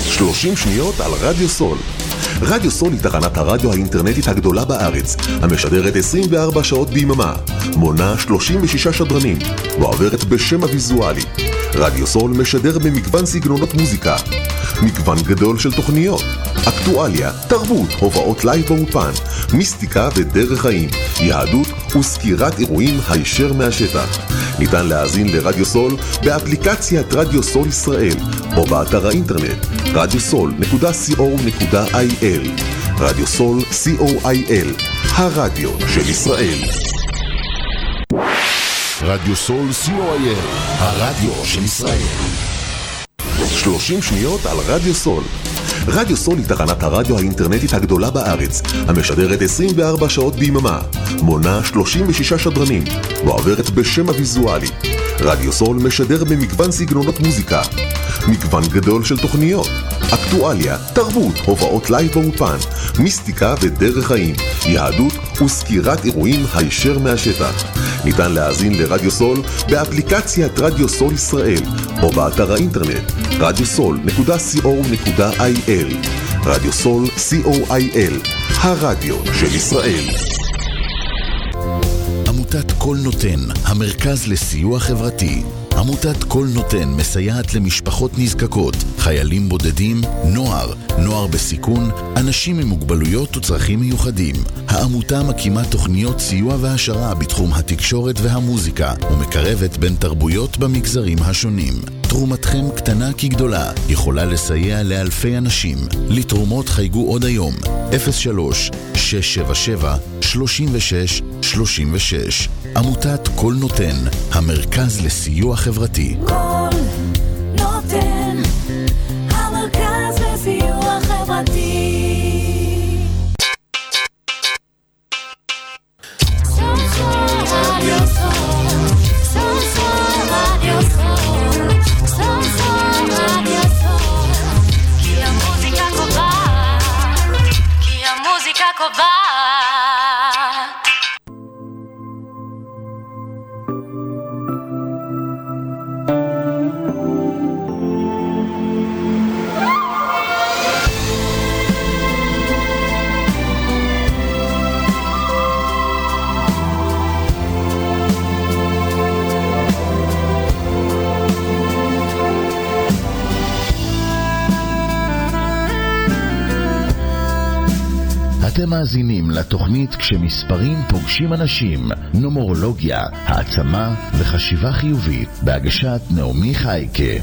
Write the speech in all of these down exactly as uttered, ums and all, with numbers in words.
שלושים שניות על רדיו סול. רדיו סול היא תחנת הרדיו האינטרנטית הגדולה בארץ, המשדרת עשרים וארבע שעות ביממה, מונה שלושים ושישה שדרנים, ועוברת בשם הוויזואלי. רדיו סול משדר במגוון סגנונות מוזיקה, מגוון גדול של תוכניות, אקטואליה, תרבות, הופעות לייב באופן, מיסטיקה ודרך חיים, יהדות וסקירת אירועים הישר מהשטח. ניתן להאזין לרדיו סול באפליקציית רדיו סול ישראל או באתר האינטרנט רדיו סול נקודה סי או נקודה איי אל. רדיו סול סי או איי אל, הרדיו של ישראל. רדיו סול סי או איי אל, הרדיו של ישראל. שלושים שניות על רדיו סול. רדיו סול היא תחנת הרדיו האינטרנטית הגדולה בארץ, המשדרת עשרים וארבע שעות ביממה, מונה שלושים ושישה שדרנים, ועוברת בשם הוויזואלי. רדיו סול משדר במגוון סגנונות מוזיקה, מגוון גדול של תוכניות, אקטואליה, תרבות, הופעות לייב באופן, מיסטיקה ודרך חיים, יהדות וסקירת אירועים הישר מהשטח. ניתן להאזין לרדיו סול באפליקציית רדיו סול ישראל או באתר האינטרנט רדיו סול נקודה סי או נקודה איי אל. רדיו סול סי או איי אל, הרדיו של ישראל. עמותת כל נותן, המרכז לסיוע חברתי. עמותת כל נותן מסייעת למשפחות נזקקות, חיילים בודדים, נוער, נוער בסיכון, אנשים עם מוגבלויות וצרכים מיוחדים. העמותה מקימה תוכניות סיוע והשרה בתחום התקשורת והמוזיקה ומקרבת בין תרבויות במגזרים השונים. תרומתכם קטנה כגדולה, יכולה לסייע לאלפי אנשים. לתרומות חייגו עוד היום אפס שלוש שש שבע שבע שלוש שש שלוש שש. עמותת כל נותן, המרכז לסיוע חברתי. כל נותן, המרכז לסיוע חברתי. אתם מאזינים לתוכנית כשמספרים פוגשים אנשים, נומרולוגיה, העצמה וחשיבה חיובית, בהגשת נעמי חייקה.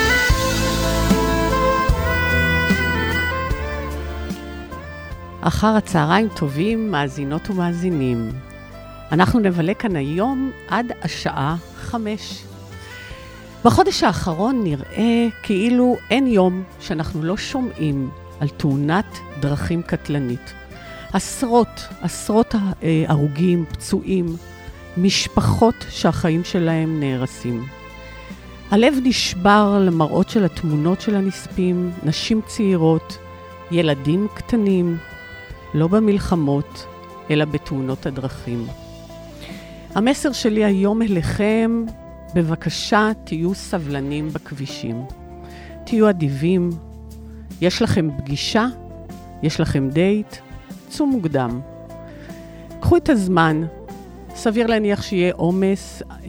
אחר הצהריים טובים, מאזינות ומאזינים. אנחנו נבלה כאן היום עד השעה חמש. בחודש האחרון נראה כאילו אין יום שאנחנו לא שומעים על תאונת דרכים קטלנית. עשרות, עשרות הרוגים, פצועים, משפחות שהחיים שלהם נהרסים. הלב נשבר למראות של התמונות של הנספים, נשים צעירות, ילדים קטנים, לא במלחמות, אלא בתאונות הדרכים. המסר שלי היום אליכם, בבקשה תהיו סבלנים בכבישים. תהיו אדיבים, יש לכם פגישה, יש לכם דייט, צאו מוקדם. קחו את הזמן, סביר להניח שיהיה עומס, אה,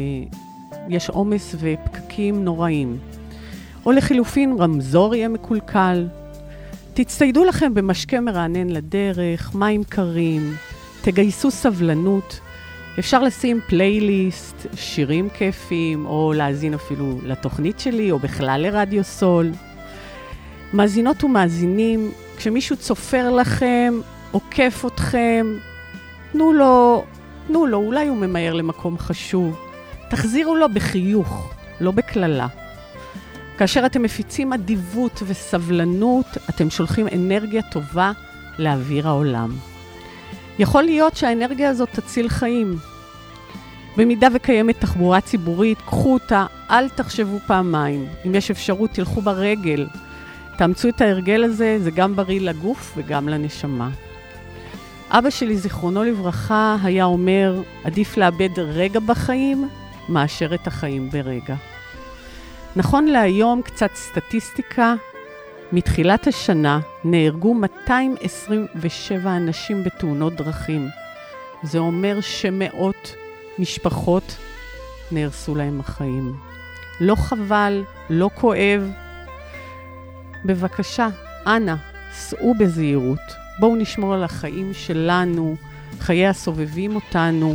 יש עומס ופקקים נוראים. או לחילופין רמזור יהיה מקולקל. תצטיידו לכם במשקה מרענן לדרך, מים קרים, תגייסו סבלנות. אפשר לשים פלייליסט, שירים כיפים, או להאזין אפילו לתוכנית שלי, או בכלל לרדיו סול. מאזינות ומאזינים, כשמישהו צופר לכם, עוקף אתכם, תנו לו, תנו לו, אולי הוא ממהר למקום חשוב. תחזירו לו בחיוך, לא בכללה. כאשר אתם מפיצים אדיבות וסבלנות, אתם שולחים אנרגיה טובה לאוויר העולם. יכול להיות שהאנרגיה הזאת תציל חיים. במידה וקיימת תחבורה ציבורית, קחו אותה, אל תחשבו פעמיים. אם יש אפשרות, תלכו ברגל. תאמצו את ההרגל הזה, זה גם בריא לגוף וגם לנשמה. אבא שלי, זיכרונו לברכה, היה אומר, עדיף לאבד רגע בחיים, מאשר את החיים ברגע. נכון להיום, קצת סטטיסטיקה, מתחילת השנה נהרגו מאתיים עשרים ושבע אנשים בתאונות דרכים. זה אומר שמאות משפחות נהרסו להם החיים. לא חבל, לא כואב. בבקשה, אנא, סעו בזהירות. בואו נשמור על החיים שלנו, חיי הסובבים אותנו.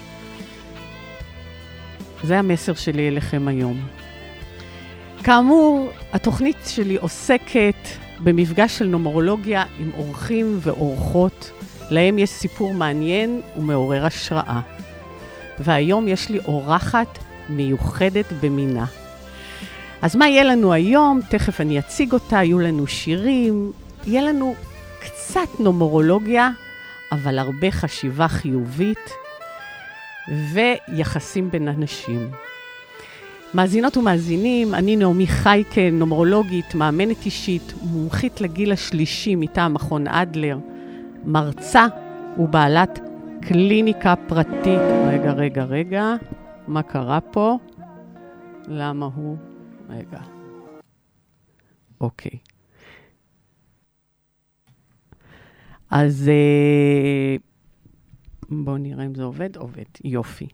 זה המסר שלי אליכם היום. כאמור, התוכנית שלי עוסקת במפגש של נומרולוגיה עם אורחים ואורחות. להם יש סיפור מעניין ומעורר השראה. והיום יש לי אורחת מיוחדת במינה. אז מה יהיה לנו היום? תכף אני אציג אותה, יהיו לנו שירים, יהיה לנו קצת נומרולוגיה, אבל הרבה חשיבה חיובית ויחסים בין אנשים. מאזינות ומאזינים, אני נעמי חייקה, נומרולוגית, מאמנת אישית, מומחית לגיל השלישי מטעם מכון אדלר, מרצה ובעלת קליניקה פרטית. רגע, רגע, רגע, מה קרה פה? למה הוא? רגע. אוקיי. אז בואו נראה אם זה עובד. עובד, יופי.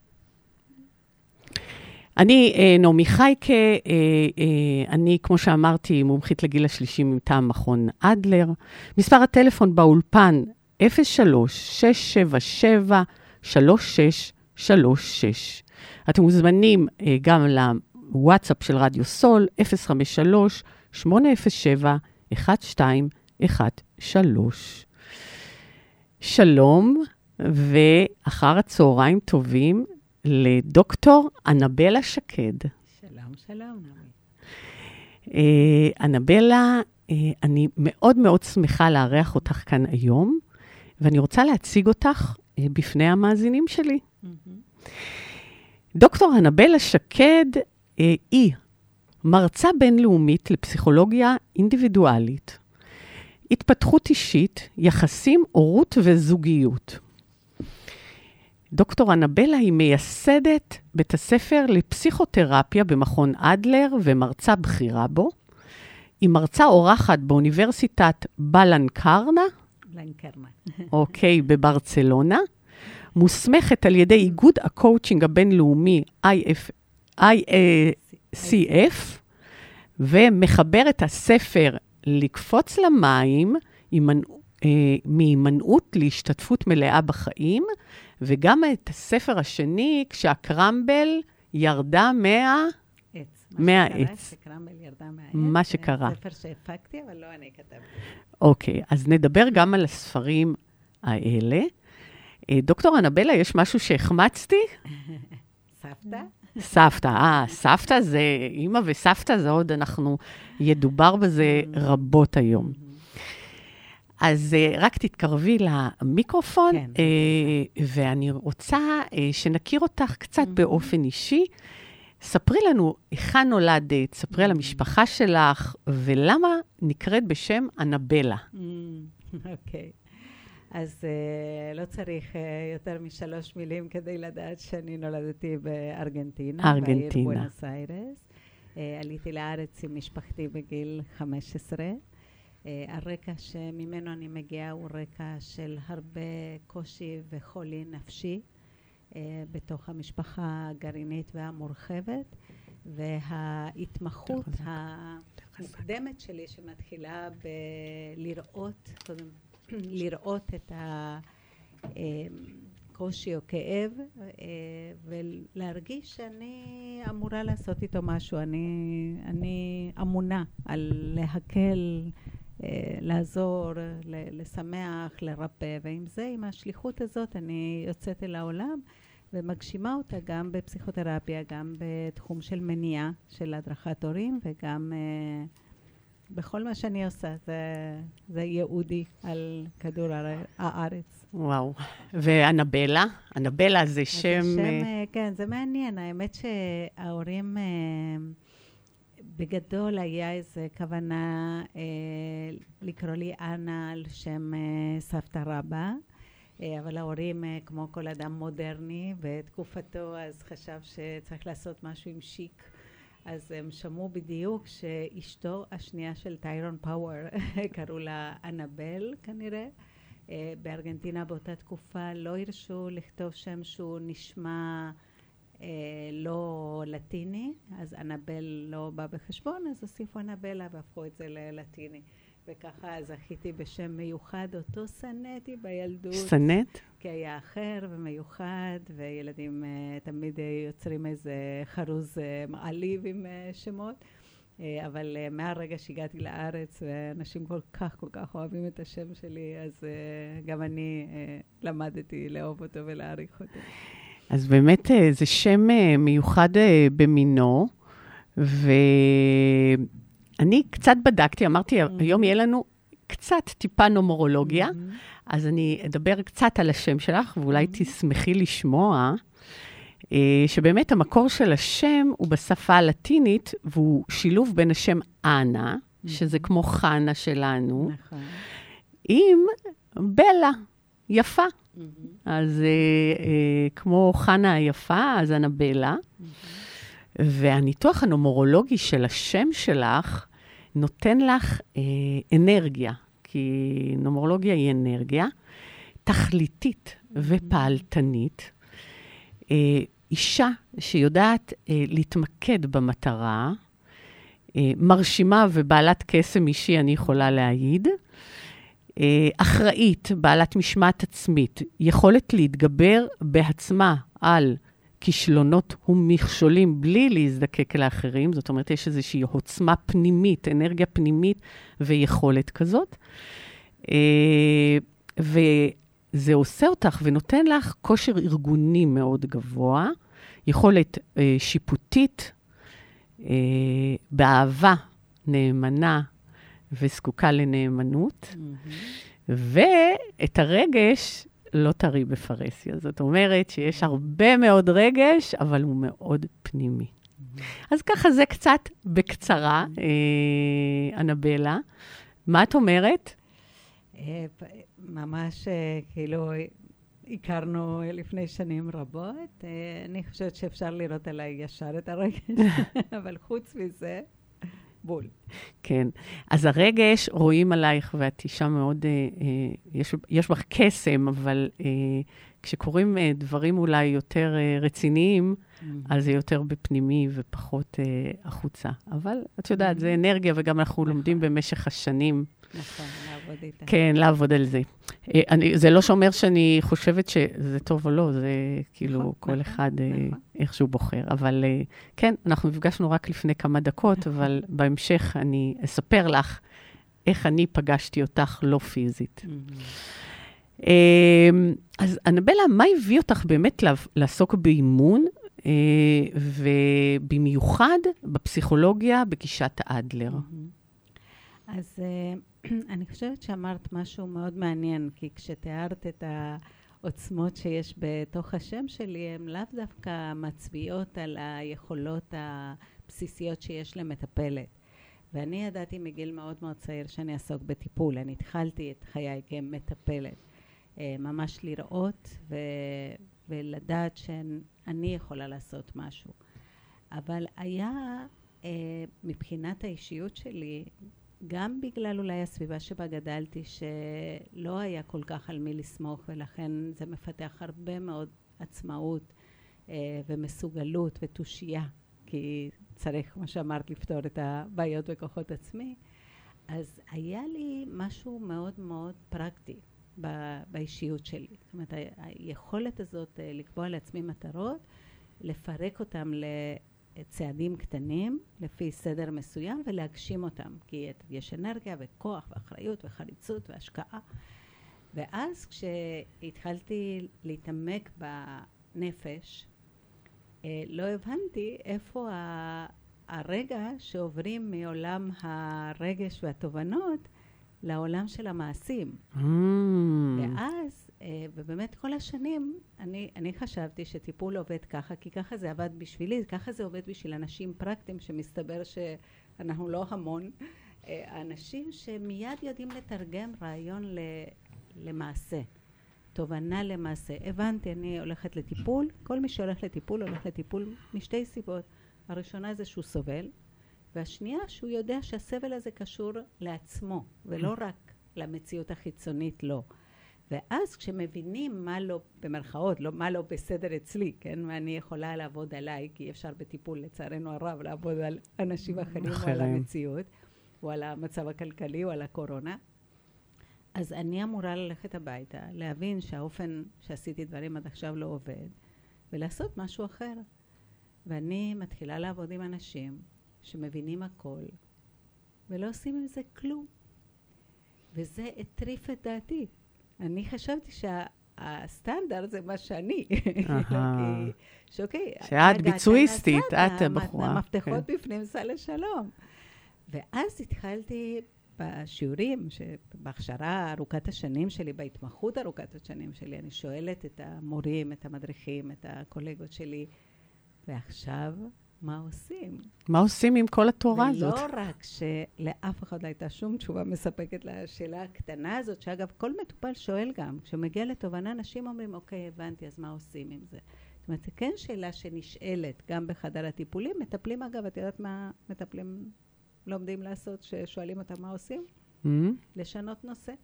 אני נעמי חייקה, אני, כמו שאמרתי, מומחית לגיל השלישי מטעם מכון אדלר. מספר הטלפון באולפן אפס שלוש שש שבע שבע שלוש שש שלוש שש. אתם מוזמנים גם לוואטסאפ של רדיו סול, אפס חמש שלוש שמונה אפס שבע אחת שתיים אחת שלוש. שלום, ואחר הצהריים טובים לדוקטור אנבלה שקד. שלום, שלום, נעמי. אנבלה, אני מאוד מאוד שמחה לארח אותך כאן היום, ואני רוצה להציג אותך בפני המאזינים שלי. דוקטור אנבלה שקד היא מרצה בינלאומית לפסיכולוגיה אינדיבידואלית, התפתחות אישית, יחסים, הורות וזוגיות. דוקטור אנבלה היא מייסדת בית הספר לפסיכותרפיה במכון אדלר ומרצה בכירה בו. היא מרצה אורחת באוניברסיטת בלנקרנה, בלנקרנה. אוקיי, בברצלונה. מוסמכת על ידי איגוד הקואוצ'ינג הבינלאומי איי סי אף, ומחבר את הספר לקפוץ למים, מהימנעות להשתתפות מלאה בחיים, וגם את הספר השני, כשהקרמבל ירדה מה... עץ. מהעץ. שקרמבל ירדה מהעץ. מה שקרה. זה ספר שהפקתי, אבל לא אני כתבתי. אוקיי, אז נדבר גם על הספרים האלה. דוקטור אנבלה, יש משהו שהחמצתי? סבתא? סבתא, אה, סבתא זה, אמא וסבתא זה עוד, אנחנו ידובר בזה רבות היום. אז רק תתקרבי למיקרופון, כן. ואני רוצה שנכיר אותך קצת באופן אישי. ספרי לנו היכן נולדת, ספרי על המשפחה שלך, ולמה נקראת בשם אנבלה. אוקיי. אז uh, לא צריך uh, יותר משלוש מילים כדי לדעת שאני נולדתי בארגנטינה. ארגנטינה. בעיר בואנוס איירס. Uh, עליתי לארץ עם משפחתי בגיל חמש עשרה. Uh, הרקע שממנו אני מגיעה הוא רקע של הרבה קושי וחולי נפשי uh, בתוך המשפחה הגרעינית והמורחבת, וההתמחות המוקדמת שלי שמתחילה בלראות, קודם לראות את הקושי או כאב, ולהרגיש שאני אמורה לעשות איתו משהו. אני, אני אמונה על להקל, לעזור, לשמח, לרפא, ועם זה, עם השליחות הזאת, אני יוצאת אל העולם ומגשימה אותה גם בפסיכותרפיה, גם בתחום של מניעה, של הדרכת הורים, וגם בכל מה שאני עושה. זה, זה יהודי על כדור הארץ. וואו. ואנבלה? אנבלה זה שם... זה שם, כן, זה מעניין. האמת שההורים, בגדול היה איזו כוונה לקרוא לי אנה על שם סבתא רבא, אבל ההורים, כמו כל אדם מודרני בתקופתו, אז חשב שצריך לעשות משהו עם שיק. אז הם שמעו בדיוק שאשתו השנייה של טיירון פאוור, קראו לה אנבל כנראה. בארגנטינה באותה תקופה לא הרשו לכתוב שם שהוא נשמע לא לטיני, אז אנבל לא בא בחשבון, אז הוסיפו אנבלה והפכו את זה ללטיני. וככה זכיתי בשם מיוחד, אותו סנטי בילדות. סנט? כי היה אחר ומיוחד, וילדים uh, תמיד uh, יוצרים איזה חרוז uh, מעליב עם uh, שמות. Uh, אבל uh, מהרגע שהגעתי לארץ, ואנשים כל כך כל כך אוהבים את השם שלי, אז uh, גם אני uh, למדתי לאהוב אותו ולהעריך אותו. אז באמת uh, זה שם uh, מיוחד uh, במינו, ו... אני קצת בדקתי, אמרתי, mm-hmm. היום יהיה לנו קצת טיפה נומרולוגיה, mm-hmm. אז אני אדבר קצת על השם שלך, ואולי mm-hmm. תשמחי לשמוע, אה, שבאמת המקור של השם הוא בשפה הלטינית, והוא שילוב בין השם אנה, mm-hmm. שזה כמו חנה שלנו, נכון. עם בלה, יפה. Mm-hmm. אז אה, אה, כמו חנה היפה, אז אנבלה. Mm-hmm. והניתוח הנומרולוגי של השם שלך נותן לך אה, אנרגיה, כי נומרולוגיה היא אנרגיה, תכליתית ופעלתנית. אה, אישה שיודעת אה, להתמקד במטרה, אה, מרשימה ובעלת קסם אישי, אני יכולה להעיד, אה, אחראית, בעלת משמעת עצמית, יכולת להתגבר בעצמה על כישלונות ומכשולים בלי להזדקק לאחרים, זאת אומרת, יש איזושהי עוצמה פנימית, אנרגיה פנימית ויכולת כזאת. וזה עושה אותך ונותן לך כושר ארגוני מאוד גבוה, יכולת שיפוטית, באהבה, נאמנה וזקוקה לנאמנות, ואת הרגש לא טרי בפרסיה. זאת אומרת שיש הרבה מאוד רגש, אבל הוא מאוד פנימי. אז ככה זה קצת בקצרה, אנבלה. מה את אומרת? ממש כאילו הכרנו לפני שנים רבות. אני חושבת שאפשר לראות עליי ישר את הרגש, אבל חוץ מזה, בול. כן. אז הרגש רואים עלייך, ואת אישה מאוד, אה, אה, יש, יש בך קסם, אבל אה, כשקוראים אה, דברים אולי יותר אה, רציניים, mm-hmm. אז זה יותר בפנימי ופחות אה, החוצה. אבל את יודעת, mm-hmm. זה אנרגיה, וגם אנחנו נכון. לומדים במשך השנים. נכון, לעבוד איתה. כן, לעבוד על זה. אה, אני, זה לא שאומר שאני חושבת שזה טוב או לא, זה כאילו נכון, כל נכון, אחד אה, נכון. איכשהו בוחר. אבל אה, כן, אנחנו נפגשנו רק לפני כמה דקות, אבל בהמשך אני אספר לך איך אני פגשתי אותך לא פיזית. Mm-hmm. אה, אז אנבלה, מה הביא אותך באמת לעסוק באימון, אה, ובמיוחד בפסיכולוגיה בגישת האדלר? Mm-hmm. אז אני חושבת שאמרת משהו מאוד מעניין, כי כשתיארת את העוצמות שיש בתוך השם שלי, הן לאו דווקא מצביעות על היכולות הבסיסיות שיש למטפלת. ואני ידעתי מגיל מאוד מאוד צעיר שאני אעסוק בטיפול. אני התחלתי את חיי כמטפלת. ממש לראות ו- ולדעת שאני יכולה לעשות משהו. אבל היה, מבחינת האישיות שלי, גם בגלל אולי הסביבה שבה גדלתי, שלא היה כל כך על מי לסמוך, ולכן זה מפתח הרבה מאוד עצמאות אה, ומסוגלות ותושייה, כי צריך, כמו שאמרת, לפתור את הבעיות בכוחות עצמי. אז היה לי משהו מאוד מאוד פרקטי ב- באישיות שלי. זאת אומרת, ה- היכולת הזאת אה, לקבוע לעצמי מטרות, לפרק אותם ל... צעדים קטנים לפי סדר מסוים ולהגשים אותם, כי יש אנרגיה וכוח ואחריות וחריצות והשקעה. ואז כשהתחלתי להתעמק בנפש, לא הבנתי איפה הרגע שעוברים מעולם הרגש והתובנות לעולם של המעשים. Mm. ואז, ובאמת כל השנים, אני, אני חשבתי שטיפול עובד ככה, כי ככה זה עבד בשבילי, ככה זה עובד בשביל אנשים פרקטיים, שמסתבר שאנחנו לא המון. אנשים שמיד יודעים לתרגם רעיון למעשה, תובנה למעשה. הבנתי, אני הולכת לטיפול, כל מי שהולך לטיפול, הולך לטיפול משתי סיבות. הראשונה זה שהוא סובל, והשנייה שהוא יודע שהסבל הזה קשור לעצמו, ולא רק למציאות החיצונית, לא. ואז כשמבינים מה לא, במרכאות, לא, מה לא בסדר אצלי, כן? מה אני יכולה לעבוד עליי, כי אפשר בטיפול, לצערנו הרב, לעבוד על אנשים אחרים, או על המציאות, או על המצב הכלכלי, או על הקורונה. אז אני אמורה ללכת הביתה, להבין שהאופן שעשיתי דברים עד עכשיו לא עובד, ולעשות משהו אחר. ואני מתחילה לעבוד עם אנשים שמבינים הכל, ולא עושים עם זה כלום. וזה הטריף את דעתי. אני חשבתי שהסטנדרט זה מה שאני. שאוקיי. שאת ביצועיסטית, את בחורה. המפתחות בפנים סע לשלום. ואז התחלתי בשיעורים, בהכשרה ארוכת השנים שלי, בהתמחות ארוכת השנים שלי, אני שואלת את המורים, את המדריכים, את הקולגות שלי, ועכשיו, מה עושים? מה עושים עם כל התורה הזאת? ולא רק שלאף אחד לא הייתה שום תשובה מספקת לשאלה הקטנה הזאת, שאגב, כל מטופל שואל גם, כשמגיע לתובנה, אנשים אומרים, אוקיי, הבנתי, אז מה עושים עם זה? זאת אומרת, זה כן שאלה שנשאלת גם בחדר הטיפולים. מטפלים, אגב, את יודעת מה מטפלים לומדים לעשות, ששואלים אותם מה עושים? Mm-hmm. לשנות נושא.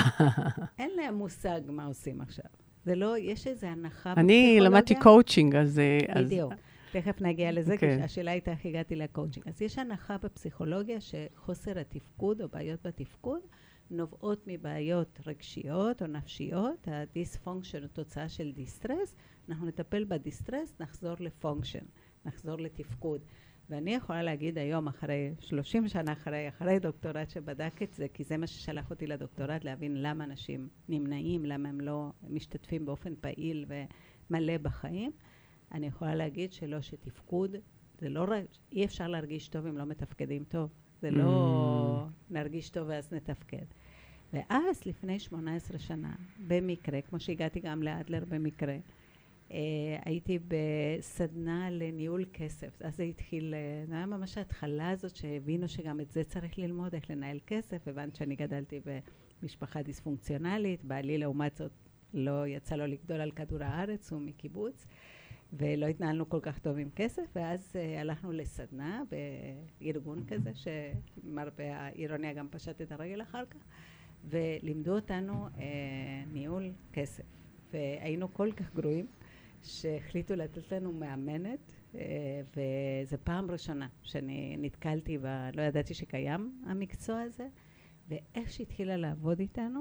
אין להם מושג מה עושים עכשיו. זה לא, יש איזו הנחה אני למדתי קואוצ'ינג, אז... בדיוק. תכף נגיע לזה, כי השאלה הייתה איך הגעתי לקואוצ'ינג. אז יש הנחה בפסיכולוגיה שחוסר התפקוד או בעיות בתפקוד נובעות מבעיות רגשיות או נפשיות. הדיספונקשן הוא תוצאה של דיסטרס. אנחנו נטפל בדיסטרס, נחזור לפונקשן, נחזור לתפקוד. ואני יכולה להגיד היום, אחרי שלושים שנה אחרי, אחרי דוקטורט שבדק את זה, כי זה מה ששלח אותי לדוקטורט, להבין למה אנשים נמנעים, למה הם לא משתתפים באופן פעיל ומלא בחיים. אני יכולה להגיד שלא שתפקוד, זה לא רק, אי אפשר להרגיש טוב אם לא מתפקדים טוב. זה לא נרגיש טוב ואז נתפקד. ואז לפני שמונה עשרה שנה, במקרה, כמו שהגעתי גם לאדלר במקרה, אה, הייתי בסדנה לניהול כסף. אז זה התחיל, זה היה ממש ההתחלה הזאת שהבינו שגם את זה צריך ללמוד, איך לנהל כסף. הבנת שאני גדלתי במשפחה דיספונקציונלית, בעלי לעומת זאת לא יצא לו לגדול על כדור הארץ, הוא מקיבוץ. ולא התנהלנו כל כך טוב עם כסף, ואז uh, הלכנו לסדנה בארגון כזה, שמרבה האירוניה גם פשט את הרגל אחר כך, ולימדו אותנו uh, ניהול כסף. והיינו כל כך גרועים, שהחליטו לתת לנו מאמנת, uh, וזו פעם ראשונה שאני נתקלתי, ולא ידעתי שקיים המקצוע הזה, ואיך שהתחילה לעבוד איתנו,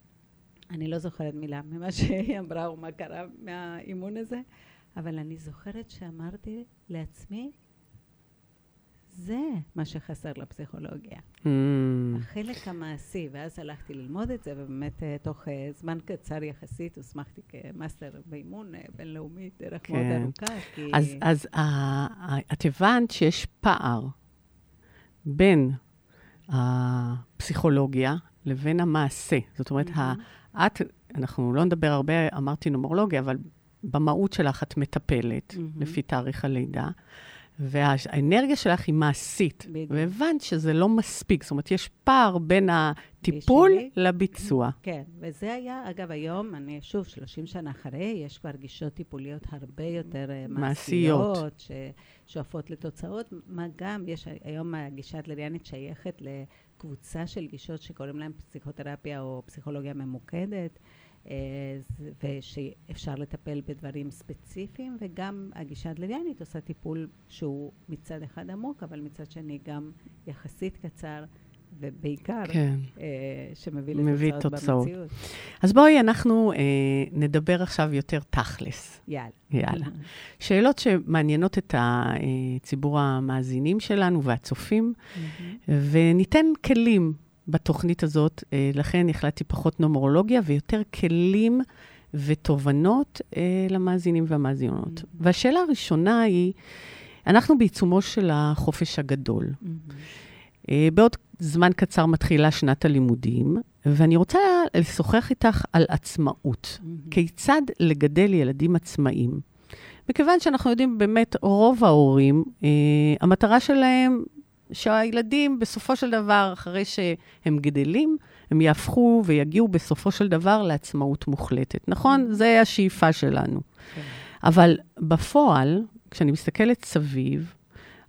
אני לא זוכרת מילה ממה שהיא אמרה או מה קרה מהאימון הזה, אבל אני זוכרת שאמרתי לעצמי, זה מה שחסר לפסיכולוגיה. Mm. החלק המעשי, ואז הלכתי ללמוד את זה, ובאמת תוך uh, זמן קצר יחסית, הוסמכתי כמאסטר באימון uh, בינלאומית, דרך כן. מאוד ארוכה. כי... אז, אז uh, את הבנת שיש פער בין הפסיכולוגיה לבין המעשה. זאת אומרת, mm-hmm. את, אנחנו לא נדבר הרבה, אמרתי נומרולוגיה, אבל במהות שלך את מטפלת, mm-hmm. לפי תאריך הלידה, והאנרגיה שלך היא מעשית, בדיוק. והבנת שזה לא מספיק, זאת אומרת, יש פער בין הטיפול בשבילי? לביצוע. כן, וזה היה, אגב, היום, אני שוב, שלושים שנה אחרי, יש כבר גישות טיפוליות הרבה יותר מעשיות, מעשיות. ששואפות לתוצאות, מה גם, יש היום הגישה האדלריאנית שייכת לקבוצה של גישות שקוראים להם פסיכותרפיה או פסיכולוגיה ממוקדת, ושאפשר לטפל בדברים ספציפיים, וגם הגישה האדלריאנית עושה טיפול שהוא מצד אחד עמוק, אבל מצד שני גם יחסית קצר, ובעיקר כן. אה, שמביא לתוצאות תוצאות. במציאות. אז בואי אנחנו אה, נדבר עכשיו יותר תכלס. יאללה. יאללה. שאלות שמעניינות את הציבור המאזינים שלנו והצופים, mm-hmm. וניתן כלים בתוכנית הזאת, לכן החלטתי פחות נומרולוגיה ויותר כלים ותובנות למאזינים והמאזינות. Mm-hmm. והשאלה הראשונה היא, אנחנו בעיצומו של החופש הגדול. Mm-hmm. בעוד זמן קצר מתחילה שנת הלימודים, ואני רוצה לשוחח איתך על עצמאות. Mm-hmm. כיצד לגדל ילדים עצמאיים? מכיוון שאנחנו יודעים באמת, רוב ההורים, המטרה שלהם, שהילדים בסופו של דבר, אחרי שהם גדלים, הם יהפכו ויגיעו בסופו של דבר לעצמאות מוחלטת. נכון? זה השאיפה שלנו. אבל בפועל, כשאני מסתכלת סביב,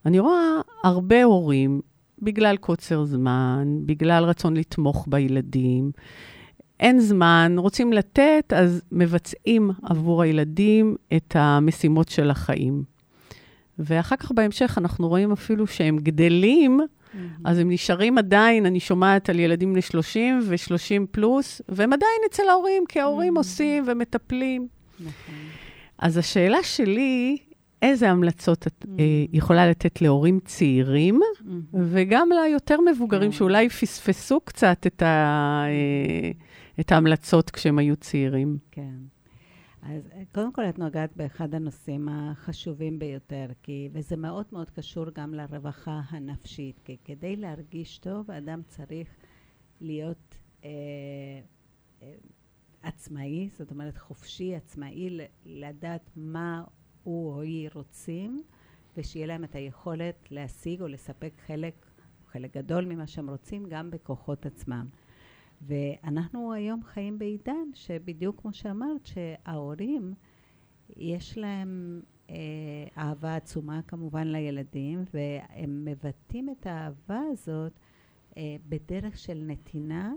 אני רואה הרבה הורים, בגלל קוצר זמן, בגלל רצון לתמוך בילדים, אין זמן, רוצים לתת, אז מבצעים עבור הילדים את המשימות של החיים. ואחר כך בהמשך אנחנו רואים אפילו שהם גדלים, mm-hmm. אז הם נשארים עדיין, אני שומעת על ילדים ל-שלושים ו-שלושים פלוס, והם עדיין אצל ההורים, כי ההורים mm-hmm. עושים ומטפלים. נכון. אז השאלה שלי, איזה המלצות את mm-hmm. אה, יכולה לתת להורים צעירים, mm-hmm. וגם ליותר מבוגרים mm-hmm. שאולי פספסו קצת את, ה, אה, את ההמלצות כשהם היו צעירים. כן. אז קודם כל את נוגעת באחד הנושאים החשובים ביותר, כי, וזה מאוד מאוד קשור גם לרווחה הנפשית, כי כדי להרגיש טוב, האדם צריך להיות אה, אה, עצמאי, זאת אומרת חופשי, עצמאי, לדעת מה הוא או היא רוצים, ושיהיה להם את היכולת להשיג או לספק חלק, חלק גדול ממה שהם רוצים, גם בכוחות עצמם. ואנחנו היום חיים בעידן שבדיוק כמו שאמרת, שההורים יש להם אה, אהבה עצומה כמובן לילדים, והם מבטאים את האהבה הזאת אה, בדרך של נתינה,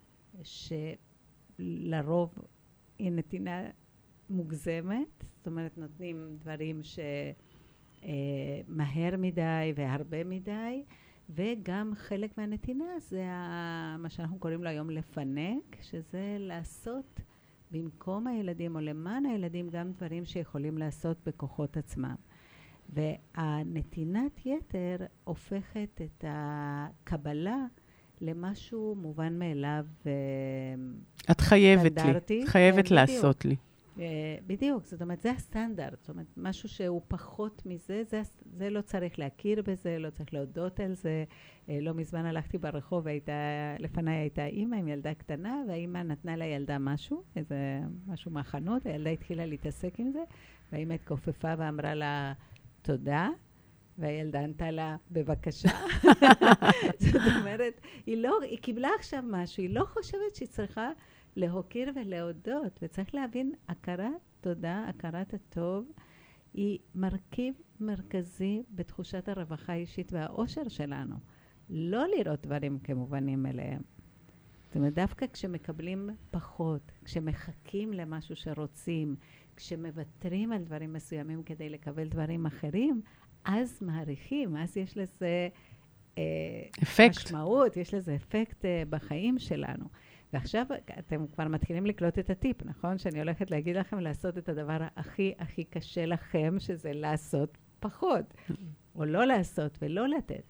שלרוב היא נתינה מוגזמת, זאת אומרת נותנים דברים שמהר מדי והרבה מדי, וגם חלק מהנתינה זה ה, מה שאנחנו קוראים לו היום לפנק, שזה לעשות במקום הילדים או למען הילדים גם דברים שיכולים לעשות בכוחות עצמם. והנתינת יתר הופכת את הקבלה למשהו מובן מאליו את חייבת סטנדרטי. לי, חייבת לעשות לי. בדיוק, זאת אומרת, זה הסטנדרט, זאת אומרת, משהו שהוא פחות מזה, זה, זה לא צריך להכיר בזה, לא צריך להודות על זה. לא מזמן הלכתי ברחוב, הייתה, לפניי הייתה אימא עם ילדה קטנה, והאימא נתנה לילדה משהו, איזה משהו מהחנות, הילדה התחילה להתעסק עם זה, והאימא התכופפה ואמרה לה, תודה, והילדה ענתה לה, בבקשה. זאת אומרת, היא, לא, היא קיבלה עכשיו משהו, היא לא חושבת שהיא צריכה להוקיר ולהודות, וצריך להבין, הכרת תודה, הכרת הטוב, היא מרכיב מרכזי בתחושת הרווחה האישית והאושר שלנו. לא לראות דברים כמובנים אליהם. זאת אומרת, דווקא כשמקבלים פחות, כשמחכים למשהו שרוצים, כשמוותרים על דברים מסוימים כדי לקבל דברים אחרים, אז מעריכים, אז יש לזה אה, אפקט. משמעות, יש לזה אפקט אה, בחיים שלנו. ועכשיו אתם כבר מתחילים לקלוט את הטיפ, נכון? שאני הולכת להגיד לכם לעשות את הדבר הכי הכי קשה לכם, שזה לעשות פחות, או לא לעשות ולא לתת.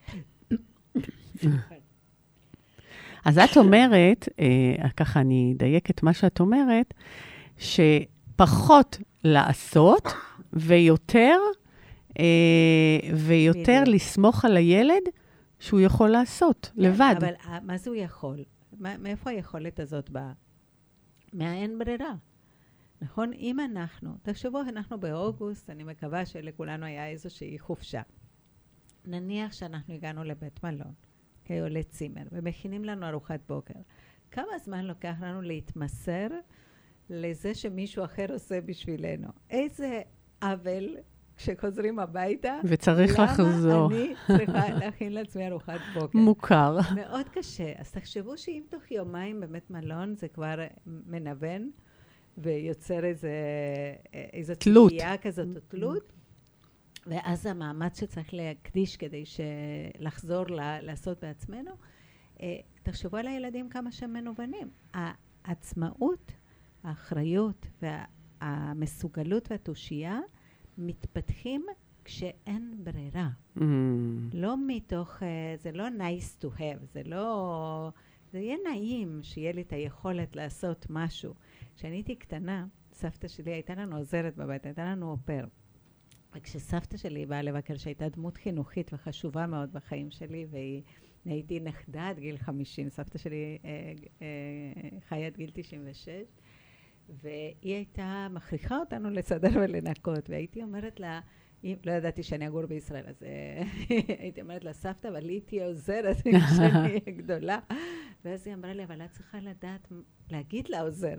אז את אומרת, אה, ככה אני אדייק את מה שאת אומרת, שפחות לעשות ויותר, אה, ויותר לסמוך על הילד שהוא יכול לעשות לבד. אבל מה זה הוא יכול? מאיפה היכולת הזאת באה? מהאין ברירה. נכון? אם אנחנו, תחשבו, אנחנו באוגוסט, אני מקווה שלכולנו היה איזושהי חופשה. נניח שאנחנו הגענו לבית מלון, או לצימר, ומכינים לנו ארוחת בוקר. כמה זמן לוקח לנו להתמסר לזה שמישהו אחר עושה בשבילנו? איזה עוול כשחוזרים הביתה, וצריך לחזור. למה אני צריכה להכין לעצמי ארוחת בוקר? מוכר. מאוד קשה. אז תחשבו שאם תוך יומיים בבית מלון זה כבר מנוון, ויוצר איזה, איזו תלות. תלייה כזאת או תלות, ואז המאמץ שצריך להקדיש כדי לחזור לעשות בעצמנו, תחשבו על הילדים כמה שהם מנוונים. העצמאות, האחריות והמסוגלות והתושייה, מתפתחים כשאין ברירה. Mm. לא מתוך, זה לא nice to have, זה לא, זה יהיה נעים שיהיה לי את היכולת לעשות משהו. כשאני הייתי קטנה, סבתא שלי הייתה לנו עוזרת בבית, הייתה לנו אופר. וכשסבתא שלי באה לבקר, שהייתה דמות חינוכית וחשובה מאוד בחיים שלי, והייתי נכדה עד גיל חמישים, סבתא שלי אה, אה, חיה עד גיל תשעים ושש, והיא הייתה מכריחה אותנו לסדר ולנקות, והייתי אומרת לה, לא ידעתי שאני אגור בישראל, אז הייתי אומרת לה, סבתא, אבל היא תהיה עוזרת כשאני גדולה. ואז היא אמרה לי, אבל את צריכה לדעת, להגיד לה עוזרת.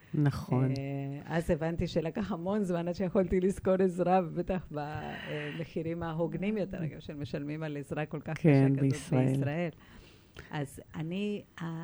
נכון. אז הבנתי שלקח המון זמן עד שיכולתי לזכור עזרה, בטח במחירים ההוגנים יותר, אגב, שמשלמים על עזרה כל כך קשה כזאת בישראל. אז אני,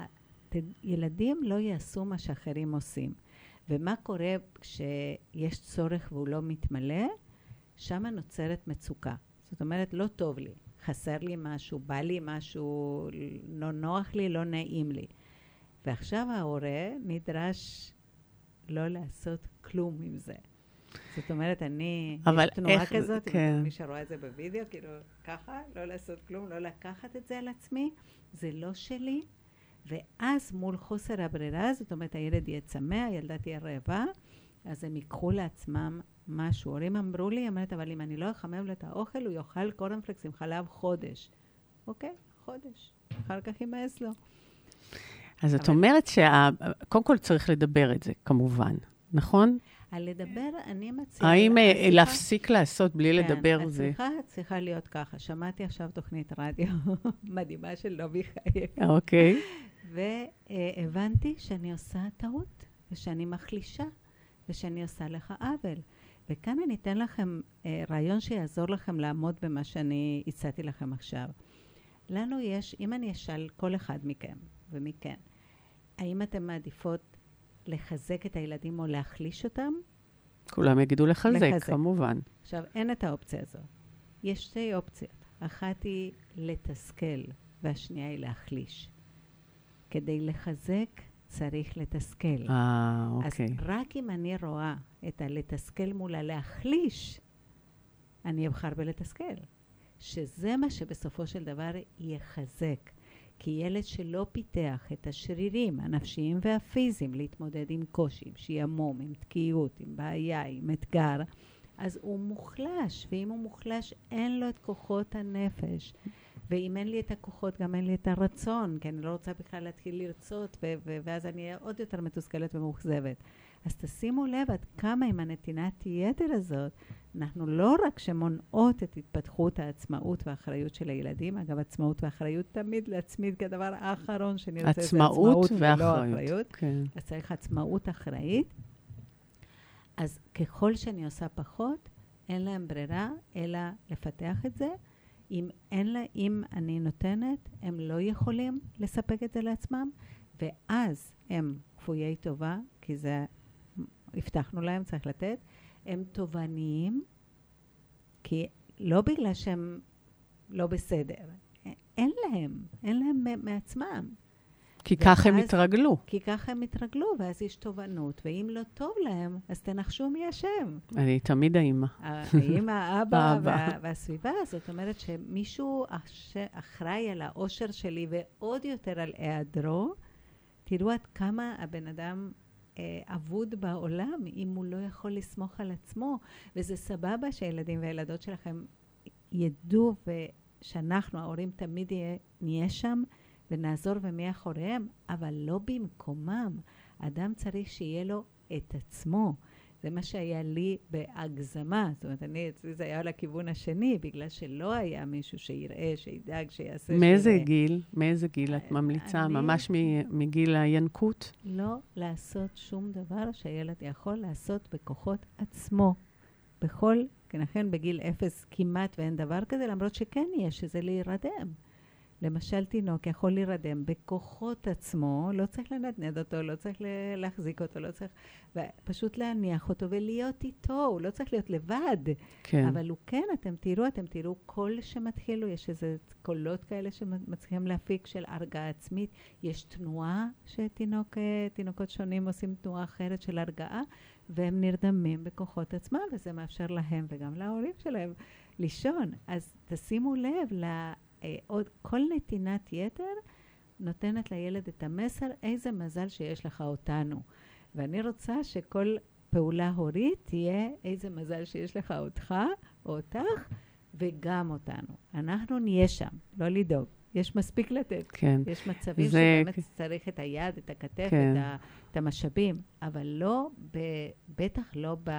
ילדים לא יעשו מה שאחרים עושים. ומה קורה כשיש צורך והוא לא מתמלא? שם נוצרת מצוקה. זאת אומרת, לא טוב לי, חסר לי משהו, בא לי משהו, לא נוח לי, לא נעים לי. ועכשיו ההורה נדרש לא לעשות כלום עם זה. זאת אומרת, אני, יש תנועה איך, כזאת, כן. מי שרואה את זה בווידאו, כאילו, ככה, לא לעשות כלום, לא לקחת את זה על עצמי, זה לא שלי. ואז מול חוסר הברירה, זאת אומרת, הילד יהיה צמא, הילדה תהיה רעבה, אז הם ייקחו לעצמם משהו. הורים אמרו לי, אמרת, אבל אם אני לא אחמם לו את האוכל, הוא יאכל קורנפלקס עם חלב חודש. אוקיי, חודש. אחר כך יימאס לו. אז את אומרת שקודם כל צריך לדבר את זה, כמובן, נכון? על לדבר, אני מציעה... האם להפסיק לעשות בלי לדבר זה? השיחה צריכה להיות ככה. שמעתי עכשיו תוכנית רדיו מדהימה של נובי חייק. אוקיי. והבנתי שאני עושה טעות, ושאני מחלישה, ושאני עושה לך עוול. וכאן אני אתן לכם רעיון שיעזור לכם לעמוד במה שאני הצעתי לכם עכשיו. לנו יש, אם אני אשאל כל אחד מכם ומכן, האם אתם מעדיפות לחזק את הילדים או להחליש אותם? כולם יגידו לחזק, לחזק. כמובן. עכשיו, אין את האופציה הזו. יש שתי אופציות. אחת היא לתסכל, והשנייה היא להחליש. כדי לחזק, צריך לתסכל. אה, אוקיי. אז רק אם אני רואה את הלתסכל מול הלהחליש, אני אבחר בלתסכל. שזה מה שבסופו של דבר יחזק. כי ילד שלא פיתח את השרירים הנפשיים והפיזיים להתמודד עם קושי, עם שיעמום, עם תקיעות, עם בעיה, עם אתגר, אז הוא מוחלש, ואם הוא מוחלש אין לו את כוחות הנפש. ואם אין לי את הכוחות, גם אין לי את הרצון, כי אני לא רוצה בכלל להתחיל לרצות, ו- ו- ואז אני אהיה עוד יותר מתוסכלת ומאוכזבת. אז תשימו לב עד כמה עם הנתינת יתר הזאת, אנחנו לא רק שמונעות את התפתחות העצמאות והאחריות של הילדים, אגב, עצמאות ואחריות תמיד להצמיד כדבר האחרון שנרצה את עצמאות ולא אחריות. כן. אז צריך עצמאות אחראית. אז ככל שאני עושה פחות, אין להם ברירה, אלא לפתח את זה. אם אין לה, אם אני נותנת, הם לא יכולים לספק את זה לעצמם, ואז הם כפויי טובה, כי זה הבטחנו להם, צריך לתת, הם תובעניים, כי לא בגלל שהם לא בסדר, אין להם, אין להם מעצמם. כי כך הם התרגלו. כי כך הם התרגלו, ואז יש תובענות, ואם לא טוב להם, אז תנחשו מי אשם. אני תמיד האמא. האמא, האבא וה, והסביבה, זאת אומרת שמישהו אחראי על האושר שלי, ועוד יותר על היעדרו, תראו עד כמה הבן אדם אה, עבוד בעולם, אם הוא לא יכול לסמוך על עצמו, וזה סבבה שהילדים והילדות שלכם ידעו, ושאנחנו, ההורים, תמיד יהיה, נהיה שם, ונעזור ומי אחוריהם, אבל לא במקומם. אדם צריך שיהיה לו את עצמו. זה מה שהיה לי בהגזמה. זאת אומרת, אני, אצלי זה היה על הכיוון השני, בגלל שלא היה מישהו שיראה, שידאג, שיעשה... מאיזה שיראה. גיל? מאיזה גיל את ממליצה? אני, ממש מגיל הינקות? לא לעשות שום דבר שהילד יכול לעשות בכוחות עצמו. בכל, כנכן בגיל אפס כמעט ואין דבר כזה, למרות שכן יש, שזה להירדם. למשל, תינוק יכול להירדם בכוחות עצמו, לא צריך לנדנד אותו, לא צריך להחזיק אותו, לא צריך, פשוט להניח אותו ולהיות איתו, הוא לא צריך להיות לבד. כן. אבל הוא כן, אתם תראו, אתם תראו קול שמתחילו, יש איזה קולות כאלה שמצליחים להפיק של הרגעה עצמית, יש תנועה שתינוק, תינוקות שונים עושים תנועה אחרת של הרגעה, והם נרדמים בכוחות עצמם, וזה מאפשר להם וגם להורים שלהם לישון. אז תשימו לב ל... עוד כל נתינת יתר נותנת לילד את המסר, איזה מזל שיש לך אותנו. ואני רוצה שכל פעולה הורית תהיה איזה מזל שיש לך אותך או אותך וגם אותנו. אנחנו נהיה שם, לא לדאוג. יש מספיק לתת. כן. יש מצבים זה... שבאמת צריך את היד, את הכתף, כן. את, ה... את המשאבים, אבל לא, ב... בטח לא ב...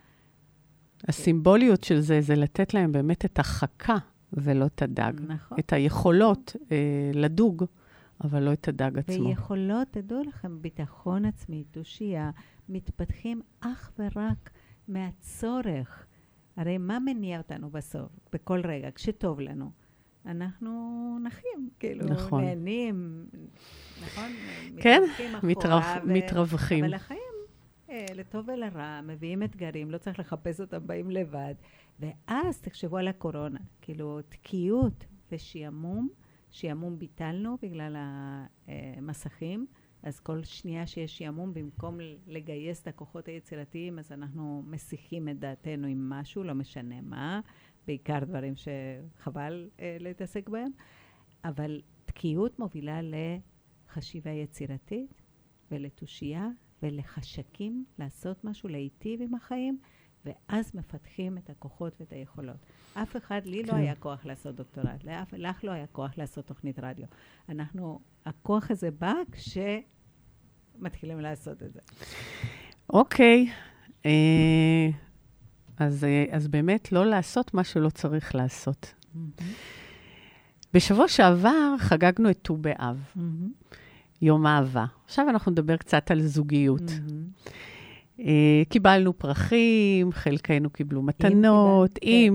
הסימבוליות של זה, זה לתת להם באמת את החכה. ולא תדג. נכון. את היכולות אה, לדוג, אבל לא את הדג עצמו. ויכולות, תדעו לכם, ביטחון עצמי, תושייה, מתפתחים אך ורק מהצורך. הרי מה מניע אותנו בסוף, בכל רגע, כשטוב לנו? אנחנו נחים, כאילו, נכון. נהנים, נכון? כן, מתרווחים אחורה, מתרו... מתרווחים. אבל החיים, אה, לטוב ולרע, מביאים אתגרים, לא צריך לחפש אותם, באים לבד. ואז תחשבו על הקורונה, כאילו, תקיעות ושיעמום, שיעמום ביטלנו בגלל המסכים, אז כל שנייה שיש שיעמום, במקום לגייס את הכוחות היצירתיים, אז אנחנו מסיחים את דעתנו עם משהו, לא משנה מה, בעיקר דברים שחבל אה, להתעסק בהם, אבל תקיעות מובילה לחשיבה יצירתית ולתושייה ולחשקים, לעשות משהו, להיטיב עם החיים, ואז מפתחים את הכוחות ואת היכולות. אף אחד, לי לא היה כוח לעשות דוקטורט, לאף, לך לא היה כוח לעשות תוכנית רדיו. אנחנו, הכוח הזה בא כשמתחילים לעשות את זה. אוקיי. אה, אז, אז באמת לא לעשות מה שלא צריך לעשות. Mm-hmm. בשבוע שעבר חגגנו את ט"ו באב, mm-hmm. יום אהבה. עכשיו אנחנו נדבר קצת על זוגיות. Mm-hmm. Uh, קיבלנו פרחים, חלקנו קיבלו מתנות, אם.